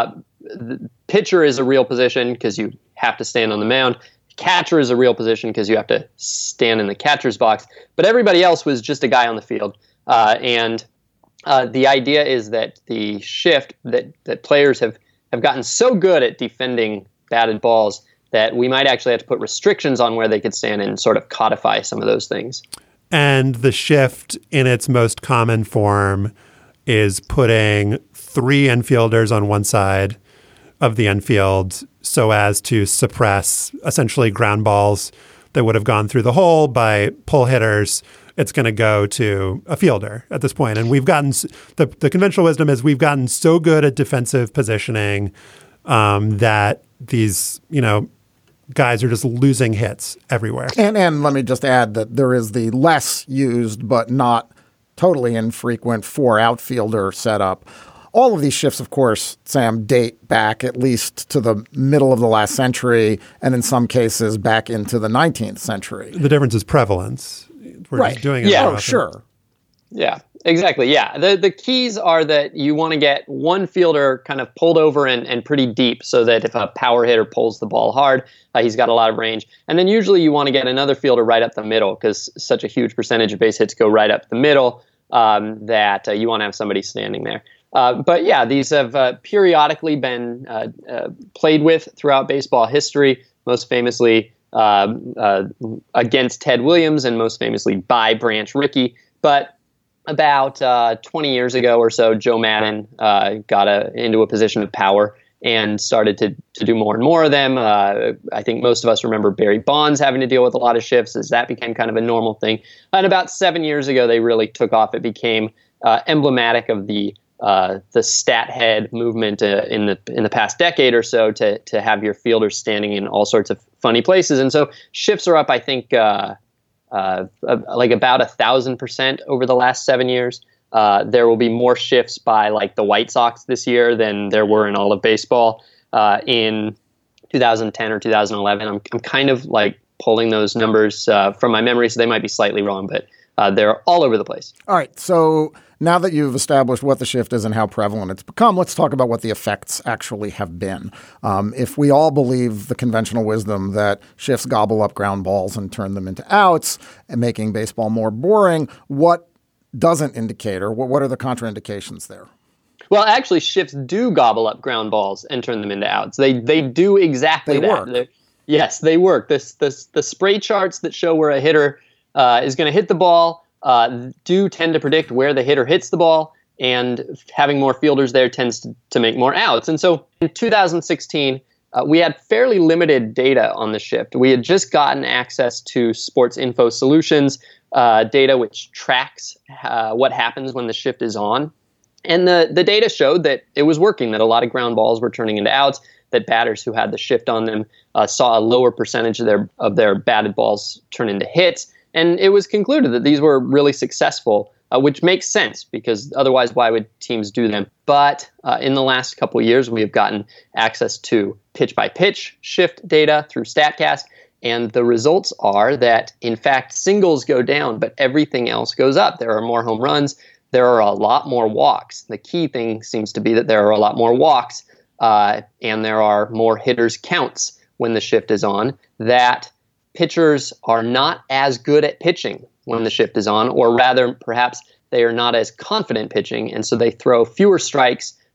The pitcher is a real position because you have to stand on the mound. Catcher is a real position because you have to stand in the catcher's box. But everybody else was just a guy on the field. And the idea is that the shift, that players have gotten so good at defending batted balls that we might actually have to put restrictions on where they could stand and sort of codify some of those things. And the shift in its most common form is putting 3 infielders on one side of the infield so as to suppress essentially ground balls that would have gone through the hole by pull hitters. It's going to go to a fielder at this point. And we've gotten the conventional wisdom is we've gotten so good at defensive positioning that these, guys are just losing hits everywhere. And let me just add that there is the less used but not totally infrequent 4 outfielder setup. All of these shifts, of course, Sam, date back at least to the middle of the last century, and in some cases back into the 19th century. The difference is prevalence. We're right. just doing it. Yeah, sure. Yeah, exactly. Yeah. The keys are that you want to get one fielder kind of pulled over and pretty deep so that if a power hitter pulls the ball hard, he's got a lot of range. And then usually you want to get another fielder right up the middle because such a huge percentage of base hits go right up the middle that you want to have somebody standing there. But yeah, these have periodically been played with throughout baseball history, most famously against Ted Williams and most famously by Branch Rickey. But about 20 years ago or so, Joe Maddon got into a position of power and started to do more and more of them. I think most of us remember Barry Bonds having to deal with a lot of shifts as that became kind of a normal thing. And about 7 years ago, they really took off. It became emblematic of the stat head movement in the past decade or so to have your fielders standing in all sorts of funny places. And so shifts are up, I think, like about 1,000% over the last 7 years. There will be more shifts by like the White Sox this year than there were in all of baseball in 2010 or 2011. I'm kind of like pulling those numbers from my memory, so they might be slightly wrong, but they're all over the place. All right. So now that you've established what the shift is and how prevalent it's become, let's talk about what the effects actually have been. If we all believe the conventional wisdom that shifts gobble up ground balls and turn them into outs and making baseball more boring, what doesn't indicate, or what are the contraindications there? Well, actually, shifts do gobble up ground balls and turn them into outs. They do exactly that. Work. Yes, they work. The spray charts that show where a hitter is going to hit the ball do tend to predict where the hitter hits the ball, and having more fielders there tends to make more outs. And so in 2016, we had fairly limited data on the shift. We had just gotten access to Sports Info Solutions data, which tracks what happens when the shift is on. And the data showed that it was working, that a lot of ground balls were turning into outs, that batters who had the shift on them saw a lower percentage of their batted balls turn into hits. And it was concluded that these were really successful, which makes sense because otherwise why would teams do them? But in the last couple of years, we have gotten access to pitch-by-pitch shift data through StatCast. And the results are that, in fact, singles go down, but everything else goes up. There are more home runs. There are a lot more walks. The key thing seems to be that there are a lot more walks and there are more hitters counts when the shift is on, that pitchers are not as good at pitching when the shift is on, or rather, perhaps they are not as confident pitching, and so they throw fewer strikes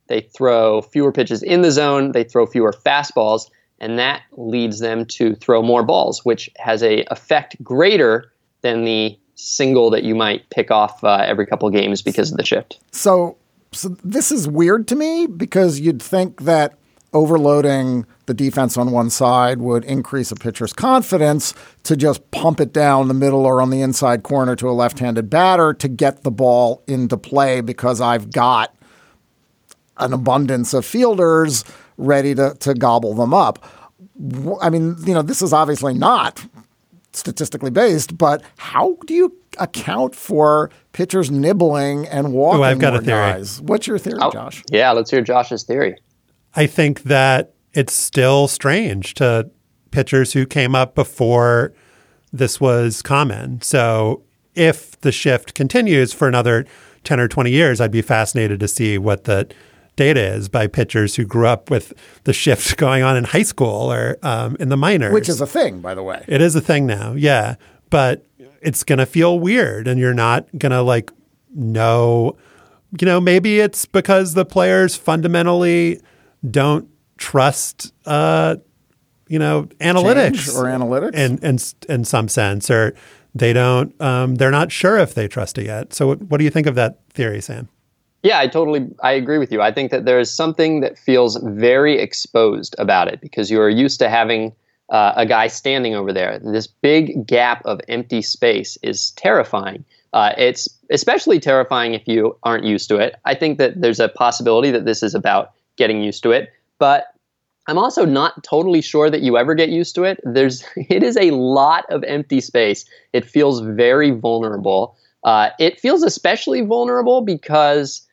They throw fewer pitches in the zone. They throw fewer fastballs, and that leads them to throw more balls, which has a effect greater than the single that you might pick off every couple of games because of the shift. So this is weird to me because you'd think that overloading the defense on one side would increase a pitcher's confidence to just pump it down the middle or on the inside corner to a left-handed batter to get the ball into play because I've got an abundance of fielders ready to gobble them up. I mean, this is obviously not statistically based, but how do you account for pitchers nibbling and walking I've got more a theory. guys? What's your theory, Josh? Yeah, let's hear Josh's theory. I think that it's still strange to pitchers who came up before this was common. So if the shift continues for another 10 or 20 years, I'd be fascinated to see what the data is by pitchers who grew up with the shift going on in high school or in the minors. Which is a thing, by the way. It is a thing now, yeah. But it's going to feel weird and you're not going to know, maybe it's because the players fundamentally don't trust, analytics Change or analytics in some sense, or they don't, they're not sure if they trust it yet. So what do you think of that theory, Sam? Yeah, I agree with you. I think that there is something that feels very exposed about it because you are used to having a guy standing over there. This big gap of empty space is terrifying. It's especially terrifying if you aren't used to it. I think that there's a possibility that this is about getting used to it, but I'm also not totally sure that you ever get used to it. It is a lot of empty space. It feels very vulnerable. It feels especially vulnerable because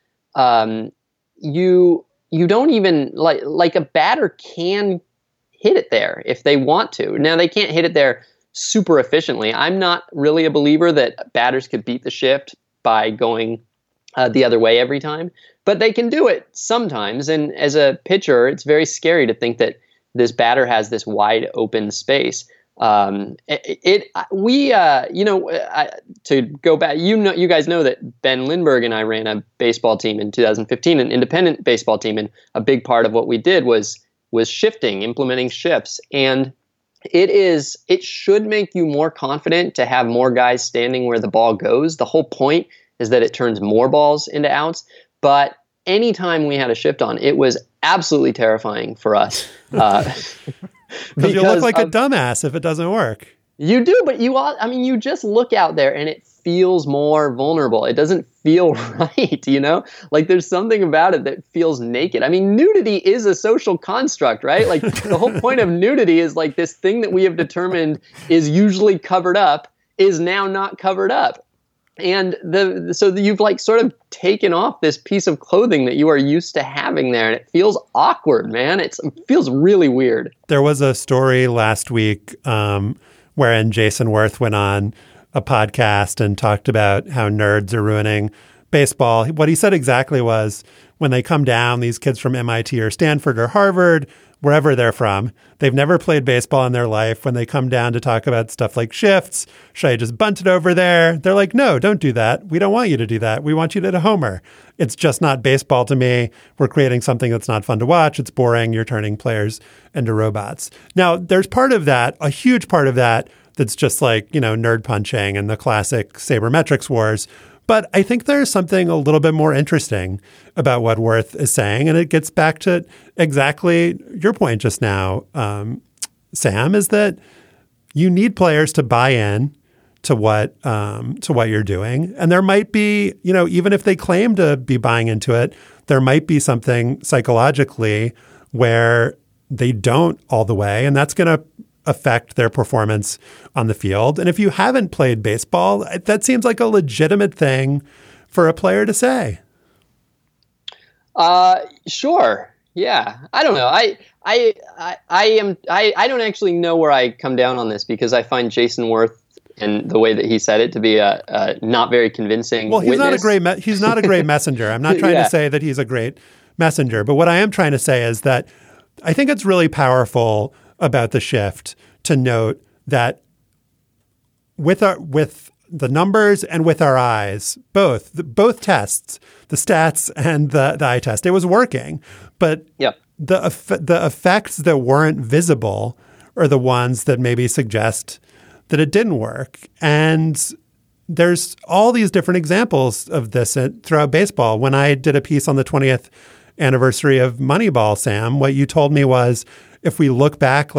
you don't even like a batter can hit it there if they want to. Now they can't hit it there super efficiently. I'm not really a believer that batters could beat the shift by going the other way every time, but they can do it sometimes. And as a pitcher, it's very scary to think that this batter has this wide open space. To go back, you guys know that Ben Lindbergh and I ran a baseball team in 2015, an independent baseball team, and a big part of what we did was shifting, implementing shifts, and it should make you more confident to have more guys standing where the ball goes. The whole point is that it turns more balls into outs, but anytime we had a shift on, it was absolutely terrifying for us. Because you look like a dumbass if it doesn't work. You do, but you just look out there and it feels more vulnerable. It doesn't feel right, there's something about it that feels naked. I mean, nudity is a social construct, right? Like the whole point of nudity is like this thing that we have determined is usually covered up is now not covered up. And so you've sort of taken off this piece of clothing that you are used to having there, and it feels awkward, man. It feels really weird. There was a story last week wherein Jason Wirth went on a podcast and talked about how nerds are ruining baseball. What he said exactly was when they come down, these kids from MIT or Stanford or Harvard, wherever they're from, they've never played baseball in their life. When they come down to talk about stuff like shifts, should I just bunt it over there? They're like, no, don't do that. We don't want you to do that. We want you to homer. It's just not baseball to me. We're creating something that's not fun to watch. It's boring. You're turning players into robots. Now, there's part of that, a huge part of that, that's just nerd punching and the classic sabermetrics wars. But I think there's something a little bit more interesting about what Wirth is saying. And it gets back to exactly your point just now, Sam, is that you need players to buy in to what you're doing. And there might be, even if they claim to be buying into it, there might be something psychologically where they don't all the way. And that's going to affect their performance on the field. And if you haven't played baseball, that seems like a legitimate thing for a player to say. Sure. Yeah. I don't know. I don't actually know where I come down on this because I find Jason Wirth and the way that he said it to be a not very convincing. Well, he's witness. He's not a great messenger. I'm not trying to say that he's a great messenger, but what I am trying to say is that I think it's really powerful about the shift to note that with the numbers and with our eyes, both tests, the stats and the eye test, it was working. But the effects that weren't visible are the ones that maybe suggest that it didn't work. And there's all these different examples of this throughout baseball. When I did a piece on the 20th anniversary of Moneyball, Sam, what you told me was if we look back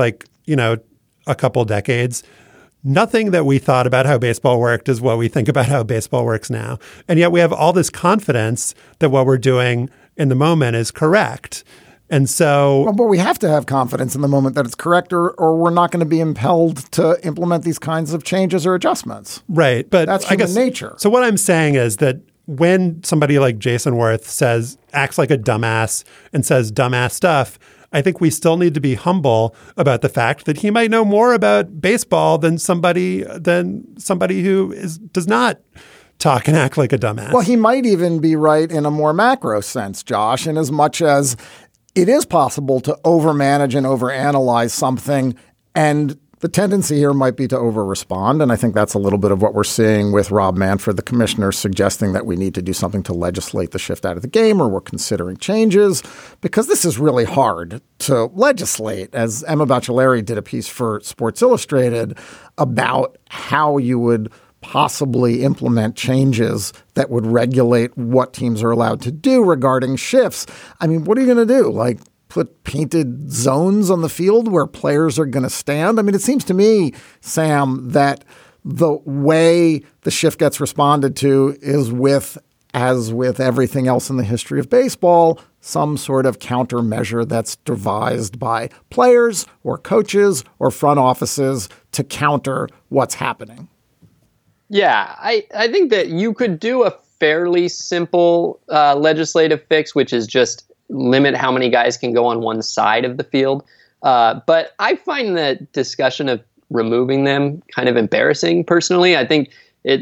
a couple decades, nothing that we thought about how baseball worked is what we think about how baseball works now. And yet we have all this confidence that what we're doing in the moment is correct. And so... But we have to have confidence in the moment that it's correct or we're not going to be impelled to implement these kinds of changes or adjustments. Right. But that's human nature. So what I'm saying is that when somebody like Jason Wirth acts like a dumbass and says dumbass stuff, I think we still need to be humble about the fact that he might know more about baseball than somebody who does not talk and act like a dumbass. Well, he might even be right in a more macro sense, Josh, in as much as it is possible to overmanage and overanalyze something, and the tendency here might be to over-respond, and I think that's a little bit of what we're seeing with Rob Manfred, the commissioner, suggesting that we need to do something to legislate the shift out of the game, or we're considering changes, because this is really hard to legislate. As Emma Baccellieri did a piece for Sports Illustrated about how you would possibly implement changes that would regulate what teams are allowed to do regarding shifts. I mean, what are you going to do? Like, put painted zones on the field where players are going to stand? I mean, it seems to me, Sam, that the way the shift gets responded to is as with everything else in the history of baseball, some sort of countermeasure that's devised by players or coaches or front offices to counter what's happening. Yeah, I think that you could do a fairly simple legislative fix, which is just limit how many guys can go on one side of the field. But I find the discussion of removing them kind of embarrassing personally. I think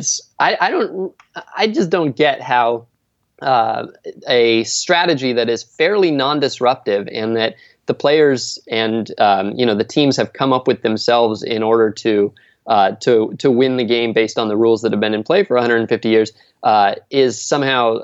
I just don't get how a strategy that is fairly non-disruptive and that the players and the teams have come up with themselves in order to win the game based on the rules that have been in play for 150 years is somehow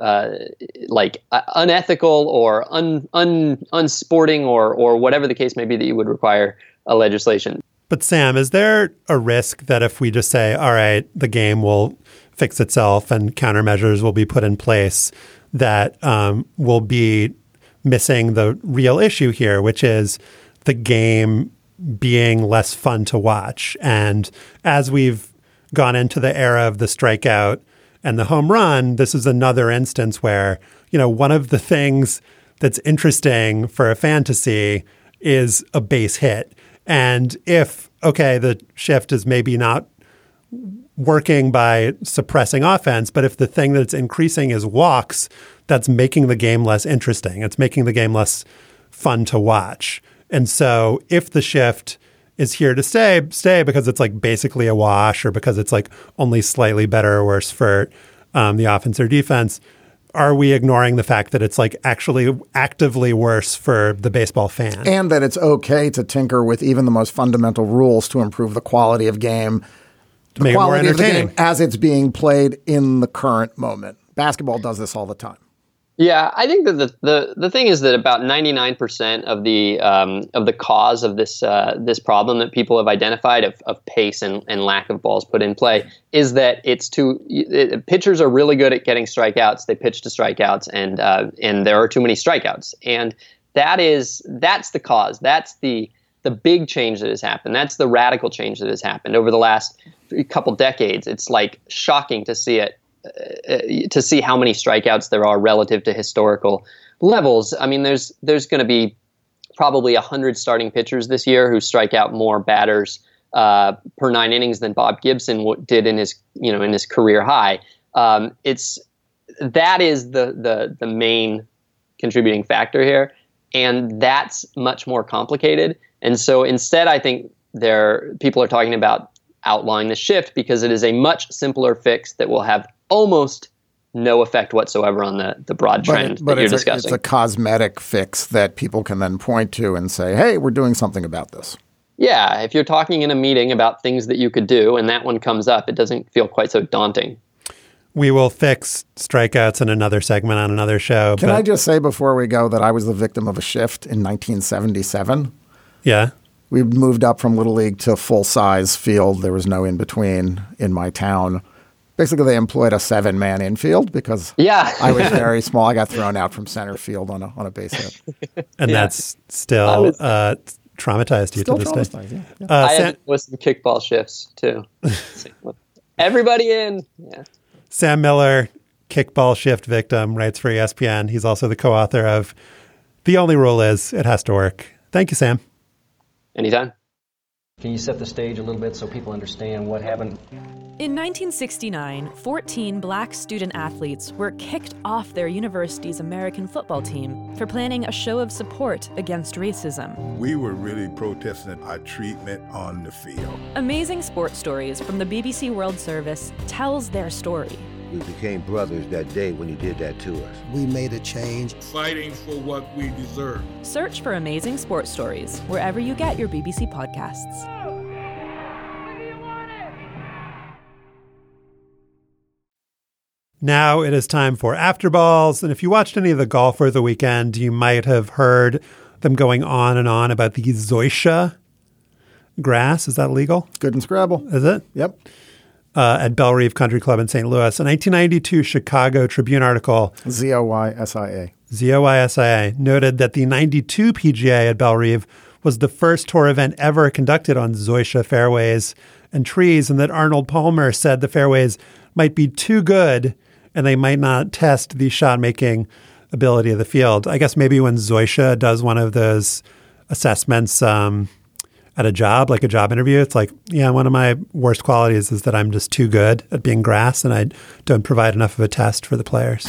unethical or unsporting or whatever the case may be that you would require a legislation. But Sam, is there a risk that if we just say, all right, the game will fix itself and countermeasures will be put in place, that we'll be missing the real issue here, which is the game being less fun to watch? And as we've gone into the era of the strikeout and the home run, this is another instance where, one of the things that's interesting for a fan to see is a base hit. And if, the shift is maybe not working by suppressing offense, but if the thing that's increasing is walks, that's making the game less interesting. It's making the game less fun to watch. And so if the shift is here to stay because it's like basically a wash or because it's like only slightly better or worse for the offense or defense, are we ignoring the fact that it's like actually actively worse for the baseball fan? And that it's okay to tinker with even the most fundamental rules to improve the quality of game, to make it more entertaining as it's being played in the current moment. Basketball does this all the time. Yeah, I think that the thing is that about 99% of the cause of this problem that people have identified of pace and lack of balls put in play is that pitchers are really good at getting strikeouts. They pitch to strikeouts, and there are too many strikeouts, and that's the cause. That's the big change that has happened. That's the radical change that has happened over the last couple decades. It's like shocking to see it. To see how many strikeouts there are relative to historical levels. I mean, there's going to be probably 100 starting pitchers this year who strike out more batters per 9 innings than Bob Gibson did in his career high. That is the main contributing factor here, and that's much more complicated. And so instead, I think people are talking about outlawing the shift because it is a much simpler fix that will have almost no effect whatsoever on the broad trend that you're discussing. It's a cosmetic fix that people can then point to and say, hey, we're doing something about this. Yeah, if you're talking in a meeting about things that you could do and that one comes up, it doesn't feel quite so daunting. We will fix strikeouts in another segment on another show. Can I just say before we go that I was the victim of a shift in 1977? Yeah. We moved up from Little League to full-size field. There was no in-between in my town. Basically, they employed a 7-man infield because I was very small. I got thrown out from center field on a base hit. And that's still traumatized you still to this day. Yeah. I had with some kickball shifts, too. Everybody in. Yeah. Sam Miller, kickball shift victim, writes for ESPN. He's also the co-author of The Only Rule Is It Has to Work. Thank you, Sam. Anytime. Can you set the stage a little bit so people understand what happened? In 1969, 14 black student athletes were kicked off their university's American football team for planning a show of support against racism. We were really protesting our treatment on the field. Amazing Sports Stories from the BBC World Service tells their story. We became brothers that day when he did that to us. We made a change. Fighting for what we deserve. Search for Amazing Sports Stories wherever you get your BBC podcasts. Now it is time for After Balls. And if you watched any of the golf over the weekend, you might have heard them going on and on about the Zoysia grass. Is that legal? Good and Scrabble. Is it? Yep. At Belle Reve Country Club in St. Louis. A 1992 Chicago Tribune article, ZOYSIA, noted that the 92 PGA at Belle Reve was the first tour event ever conducted on Zoysia fairways and trees, and that Arnold Palmer said the fairways might be too good and they might not test the shot-making ability of the field. I guess maybe when Zoysia does one of those assessments at a job, like a job interview, it's like, yeah, one of my worst qualities is that I'm just too good at being grass and I don't provide enough of a test for the players.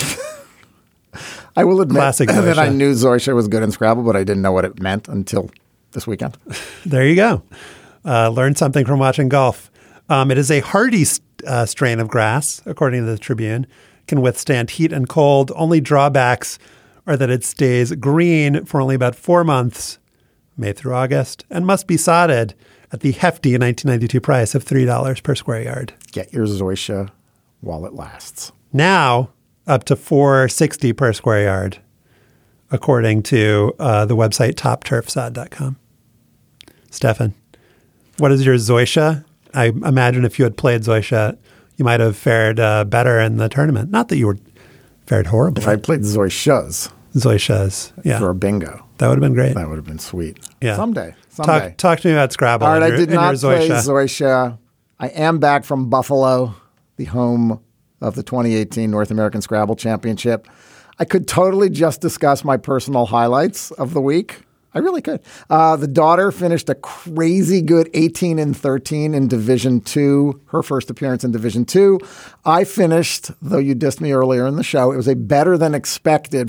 I will admit that I Zoysia. knew Zoysia was good in Scrabble, but I didn't know what it meant until this weekend. There you go. Learned something from watching golf. It is a hardy strain of grass, according to the Tribune, can withstand heat and cold. Only drawbacks are that it stays green for only about 4 months, May through August, and must be sodded at the hefty 1992 price of $3 per square yard. Get your Zoysia while it lasts. Now up to $4.60 per square yard, according to the website topturfsod.com. Stefan, what is your Zoysia? I imagine if you had played Zoysia, you might have fared better in the tournament. Not that you were fared horribly. If I played Zoysias. Yeah. For a bingo. That would have been great. That would have been sweet. Yeah. Someday. Talk to me about Scrabble. All right, I did not play Zoysia. I am back from Buffalo, the home of the 2018 North American Scrabble Championship. I could totally just discuss my personal highlights of the week. I really could. The daughter finished a crazy good 18-13 in Division II, her first appearance in Division II. I finished, though you dissed me earlier in the show, it was a better than expected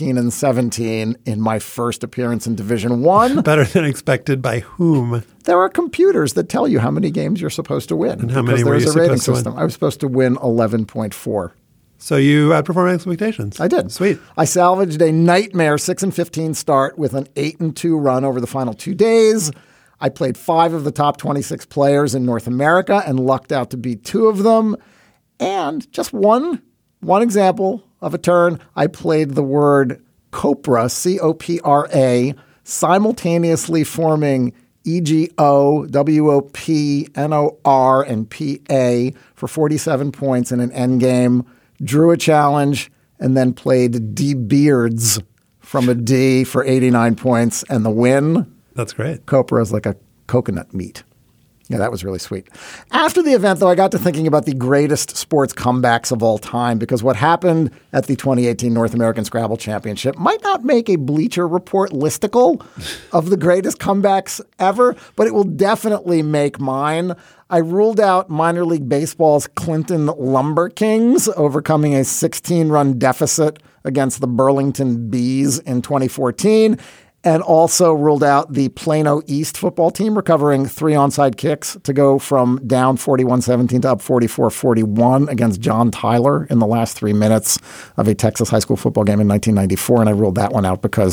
14-17 in my first appearance in Division I. Better than expected by whom? There are computers that tell you how many games you're supposed to win. And how many were you there's a rating supposed to system. win? I was supposed to win 11.4. So you outperformed expectations. I did. Sweet. I salvaged a nightmare 6-15 start with an 8-2 run over the final 2 days. I played 5 of the top 26 players in North America and lucked out to beat 2 of them. And just one example of a turn, I played the word copra, C-O-P-R-A, simultaneously forming E-G-O, W-O-P, N-O-R, and P-A for 47 points in an endgame. Drew a challenge, and then played D Beards from a D for 89 points and the win. That's great. Copra is like a coconut meat. Yeah, that was really sweet. After the event, though, I got to thinking about the greatest sports comebacks of all time because what happened at the 2018 North American Scrabble Championship might not make a Bleacher Report listicle of the greatest comebacks ever, but it will definitely make mine. I ruled out minor league baseball's Clinton Lumber Kings overcoming a 16-run deficit against the Burlington Bees in 2014. And also ruled out the Plano East football team recovering 3 onside kicks to go from down 41-17 to up 44-41 against John Tyler in the last 3 minutes of a Texas high school football game in 1994. And I ruled that one out because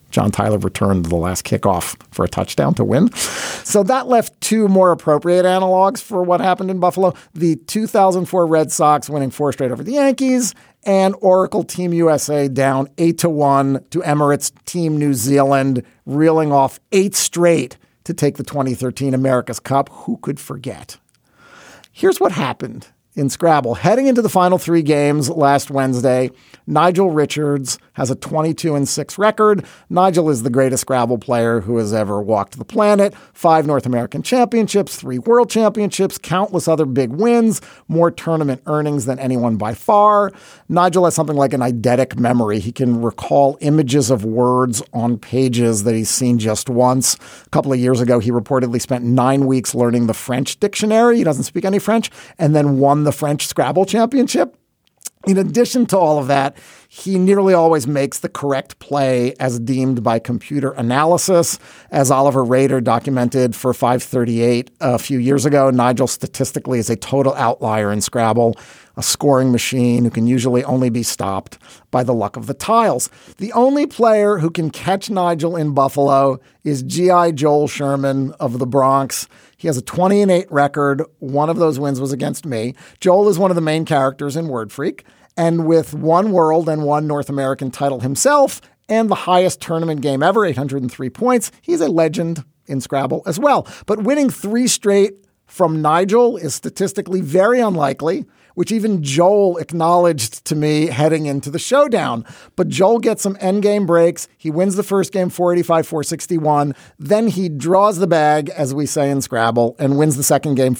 John Tyler returned the last kickoff for a touchdown to win. So that left two more appropriate analogs for what happened in Buffalo. The 2004 Red Sox winning 4 straight over the Yankees, and Oracle Team USA down 8-1 to Emirates Team New Zealand, reeling off 8 straight to take the 2013 America's Cup. Who could forget? Here's what happened in Scrabble. Heading into the final 3 games last Wednesday, Nigel Richards has a 22-6 record. Nigel is the greatest Scrabble player who has ever walked the planet. 5 North American championships, 3 world championships, countless other big wins, more tournament earnings than anyone by far. Nigel has something like an eidetic memory. He can recall images of words on pages that he's seen just once. A couple of years ago, he reportedly spent 9 weeks learning the French dictionary. He doesn't speak any French, and then won the French Scrabble championship. In addition to all of that, he nearly always makes the correct play as deemed by computer analysis. As Oliver Rader documented for 538 a few years ago, Nigel statistically is a total outlier in Scrabble, a scoring machine who can usually only be stopped by the luck of the tiles. The only player who can catch Nigel in Buffalo is G.I. Joel Sherman of the Bronx. He has a 20-8 record. One of those wins was against me. Joel is one of the main characters in Word Freak. And with 1 world and 1 North American title himself and the highest tournament game ever, 803 points, he's a legend in Scrabble as well. But winning 3 straight from Nigel is statistically very unlikely, which even Joel acknowledged to me heading into the showdown. But Joel gets some endgame breaks. He wins the first game 485-461. Then he draws the bag, as we say in Scrabble, and wins the second game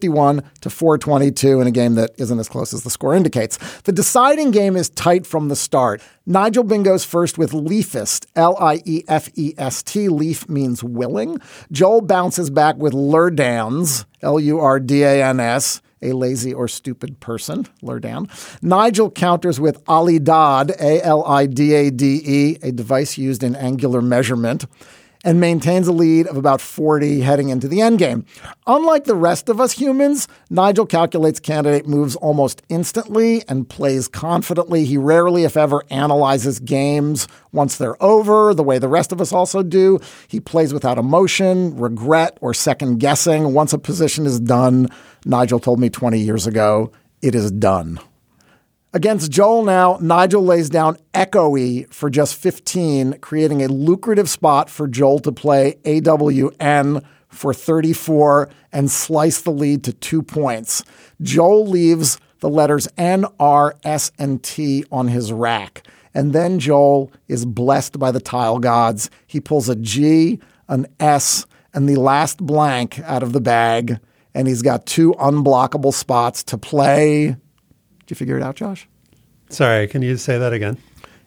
451-422 in a game that isn't as close as the score indicates. The deciding game is tight from the start. Nigel bingoes first with Leafest, L-I-E-F-E-S-T. Leaf means willing. Joel bounces back with Lurdans, L-U-R-D-A-N-S. A lazy or stupid person, Lurdan. Nigel counters with Alidade, A-L-I-D-A-D-E, a device used in angular measurement, and maintains a lead of about 40 heading into the endgame. Unlike the rest of us humans, Nigel calculates candidate moves almost instantly and plays confidently. He rarely, if ever, analyzes games once they're over, the way the rest of us also do. He plays without emotion, regret, or second guessing. Once a position is done, Nigel told me 20 years ago, it is done. Against Joel now, Nigel lays down Echoey for just 15, creating a lucrative spot for Joel to play AWN for 34 and slice the lead to 2 points. Joel leaves the letters N, R, S, and T on his rack. And then Joel is blessed by the tile gods. He pulls a G, an S, and the last blank out of the bag. And he's got 2 unblockable spots to play. Did you figure it out, Josh? Sorry, can you say that again?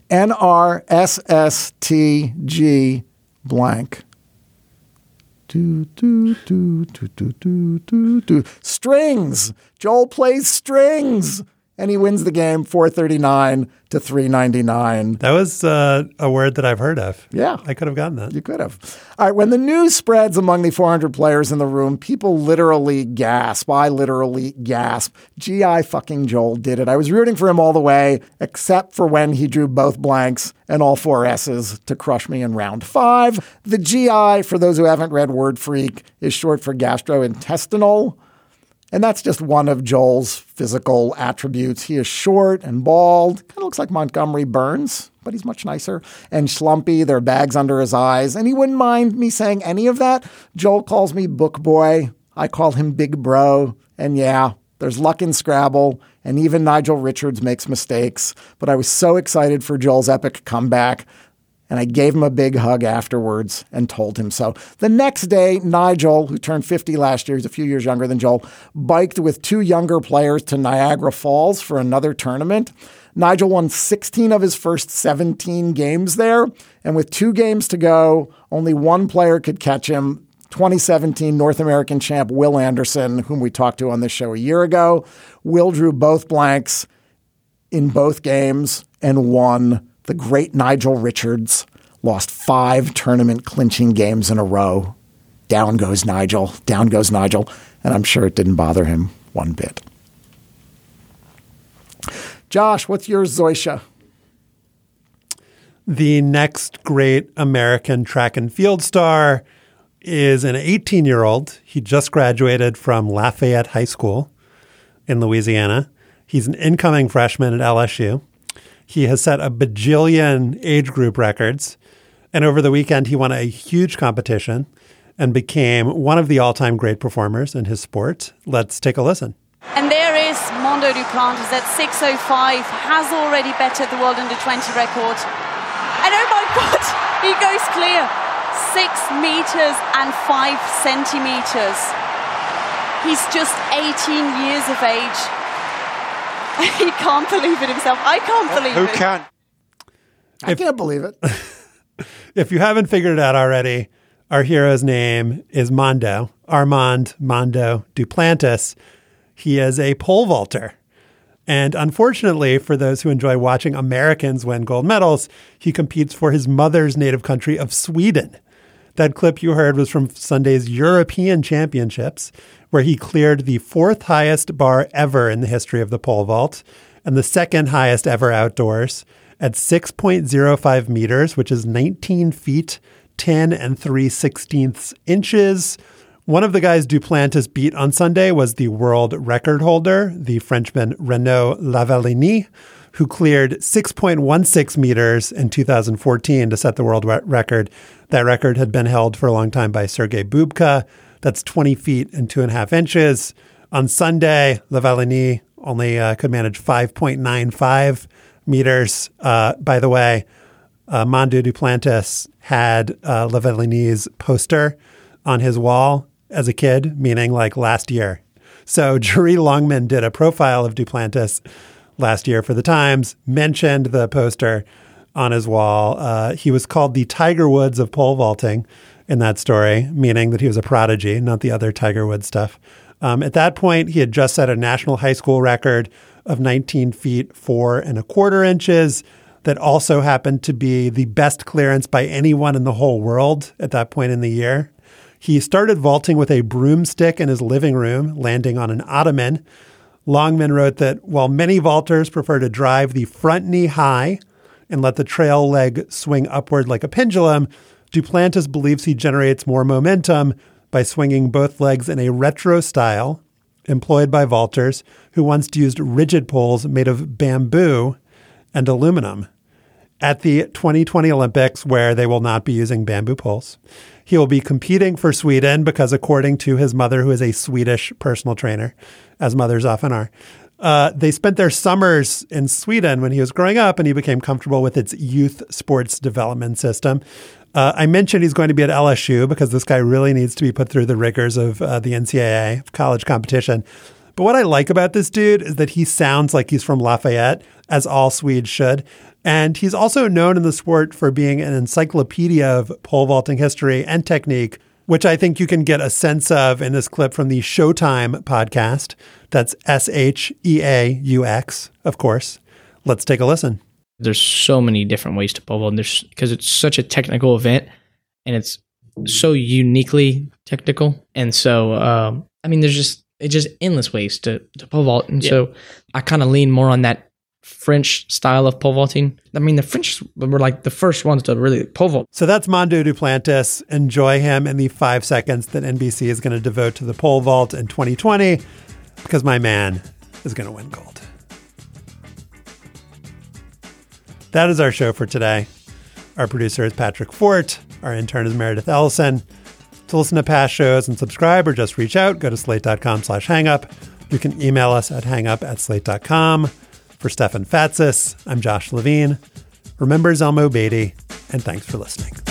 NRSSTG blank. Strings. Joel plays strings. And he wins the game 439-399. That was a word that I've heard of. Yeah. I could have gotten that. You could have. All right. When the news spreads among the 400 players in the room, people literally gasp. I literally gasp. G.I. fucking Joel did it. I was rooting for him all the way, except for when he drew both blanks and all 4 S's to crush me in round 5. The G.I., for those who haven't read Word Freak, is short for gastrointestinal. And that's just one of Joel's physical attributes. He is short and bald, kind of looks like Montgomery Burns, but he's much nicer, and schlumpy. There are bags under his eyes, and he wouldn't mind me saying any of that. Joel calls me Book Boy. I call him Big Bro. And yeah, there's luck in Scrabble, and even Nigel Richards makes mistakes. But I was so excited for Joel's epic comeback, and I gave him a big hug afterwards and told him so. The next day, Nigel, who turned 50 last year, he's a few years younger than Joel, biked with 2 younger players to Niagara Falls for another tournament. Nigel won 16 of his first 17 games there. And with 2 games to go, only 1 player could catch him. 2017 North American champ Will Anderson, whom we talked to on this show a year ago. Will drew both blanks in both games and won. The great Nigel Richards lost 5 tournament clinching games in a row. Down goes Nigel. Down goes Nigel. And I'm sure it didn't bother him one bit. Josh, what's yours, Zoisha? The next great American track and field star is an 18-year-old. He just graduated from Lafayette High School in Louisiana. He's an incoming freshman at LSU. He has set a bajillion age group records. And over the weekend, he won a huge competition and became one of the all-time great performers in his sport. Let's take a listen. And there is Mondo Duplantis at 6:05, has already bettered the world under-20 record. And oh my God, he goes clear. 6 meters and 5 centimeters. He's just 18 years of age. He can't believe it himself. I can't believe it. Who can? I can't believe it. If you haven't figured it out already, our hero's name is Mondo, Armand Mondo Duplantis. He is a pole vaulter. And unfortunately, for those who enjoy watching Americans win gold medals, he competes for his mother's native country of Sweden. That clip you heard was from Sunday's European Championships, where he cleared the 4th highest bar ever in the history of the pole vault and the 2nd highest ever outdoors at 6.05 meters, which is 19 feet, 10 3/16 inches. One of the guys Duplantis beat on Sunday was the world record holder, the Frenchman Renaud Lavallenie, who cleared 6.16 meters in 2014 to set the world record. That record had been held for a long time by Sergei Bubka. That's 20 feet and 2.5 inches. On Sunday, Lavallenie only could manage 5.95 meters. By the way, Mondo Duplantis had Lavallenie's poster on his wall as a kid, meaning like last year. So Jerry Longman did a profile of Duplantis last year for the Times, mentioned the poster on his wall. He was called the Tiger Woods of pole vaulting in that story, meaning that he was a prodigy, not the other Tiger Woods stuff. At that point, he had just set a national high school record of 19 feet, 4 1/4 inches. That also happened to be the best clearance by anyone in the whole world at that point in the year. He started vaulting with a broomstick in his living room, landing on an ottoman. Longman wrote that while many vaulters prefer to drive the front knee high and let the trail leg swing upward like a pendulum, Duplantis believes he generates more momentum by swinging both legs in a retro style employed by vaulters who once used rigid poles made of bamboo and aluminum. At the 2020 Olympics, where they will not be using bamboo poles, he will be competing for Sweden because, according to his mother, who is a Swedish personal trainer, as mothers often are, they spent their summers in Sweden when he was growing up, and he became comfortable with its youth sports development system. I mentioned he's going to be at LSU because this guy really needs to be put through the rigors of the NCAA, college competition. But what I like about this dude is that he sounds like he's from Lafayette, as all Swedes should. And he's also known in the sport for being an encyclopedia of pole vaulting history and technique, which I think you can get a sense of in this clip from the Showtime podcast. That's SHEAUX, of course. Let's take a listen. There's so many different ways to pole vault, because it's such a technical event and it's so uniquely technical. And so, there's just endless ways to pole vault. And so I kind of lean more on that French style of pole vaulting. The French were like the first ones to really pole vault. So that's Mondo Duplantis. Enjoy him in the 5 seconds that NBC is going to devote to the pole vault in 2020, because my man is going to win gold. That is our show for today. Our producer is Patrick Fort. Our intern is Meredith Ellison. To listen to past shows and subscribe or just reach out, go to slate.com/hangup. You can email us at hangup@slate.com. For Stefan Fatsis, I'm Josh Levine. Remember Zelmo Beatty, and thanks for listening.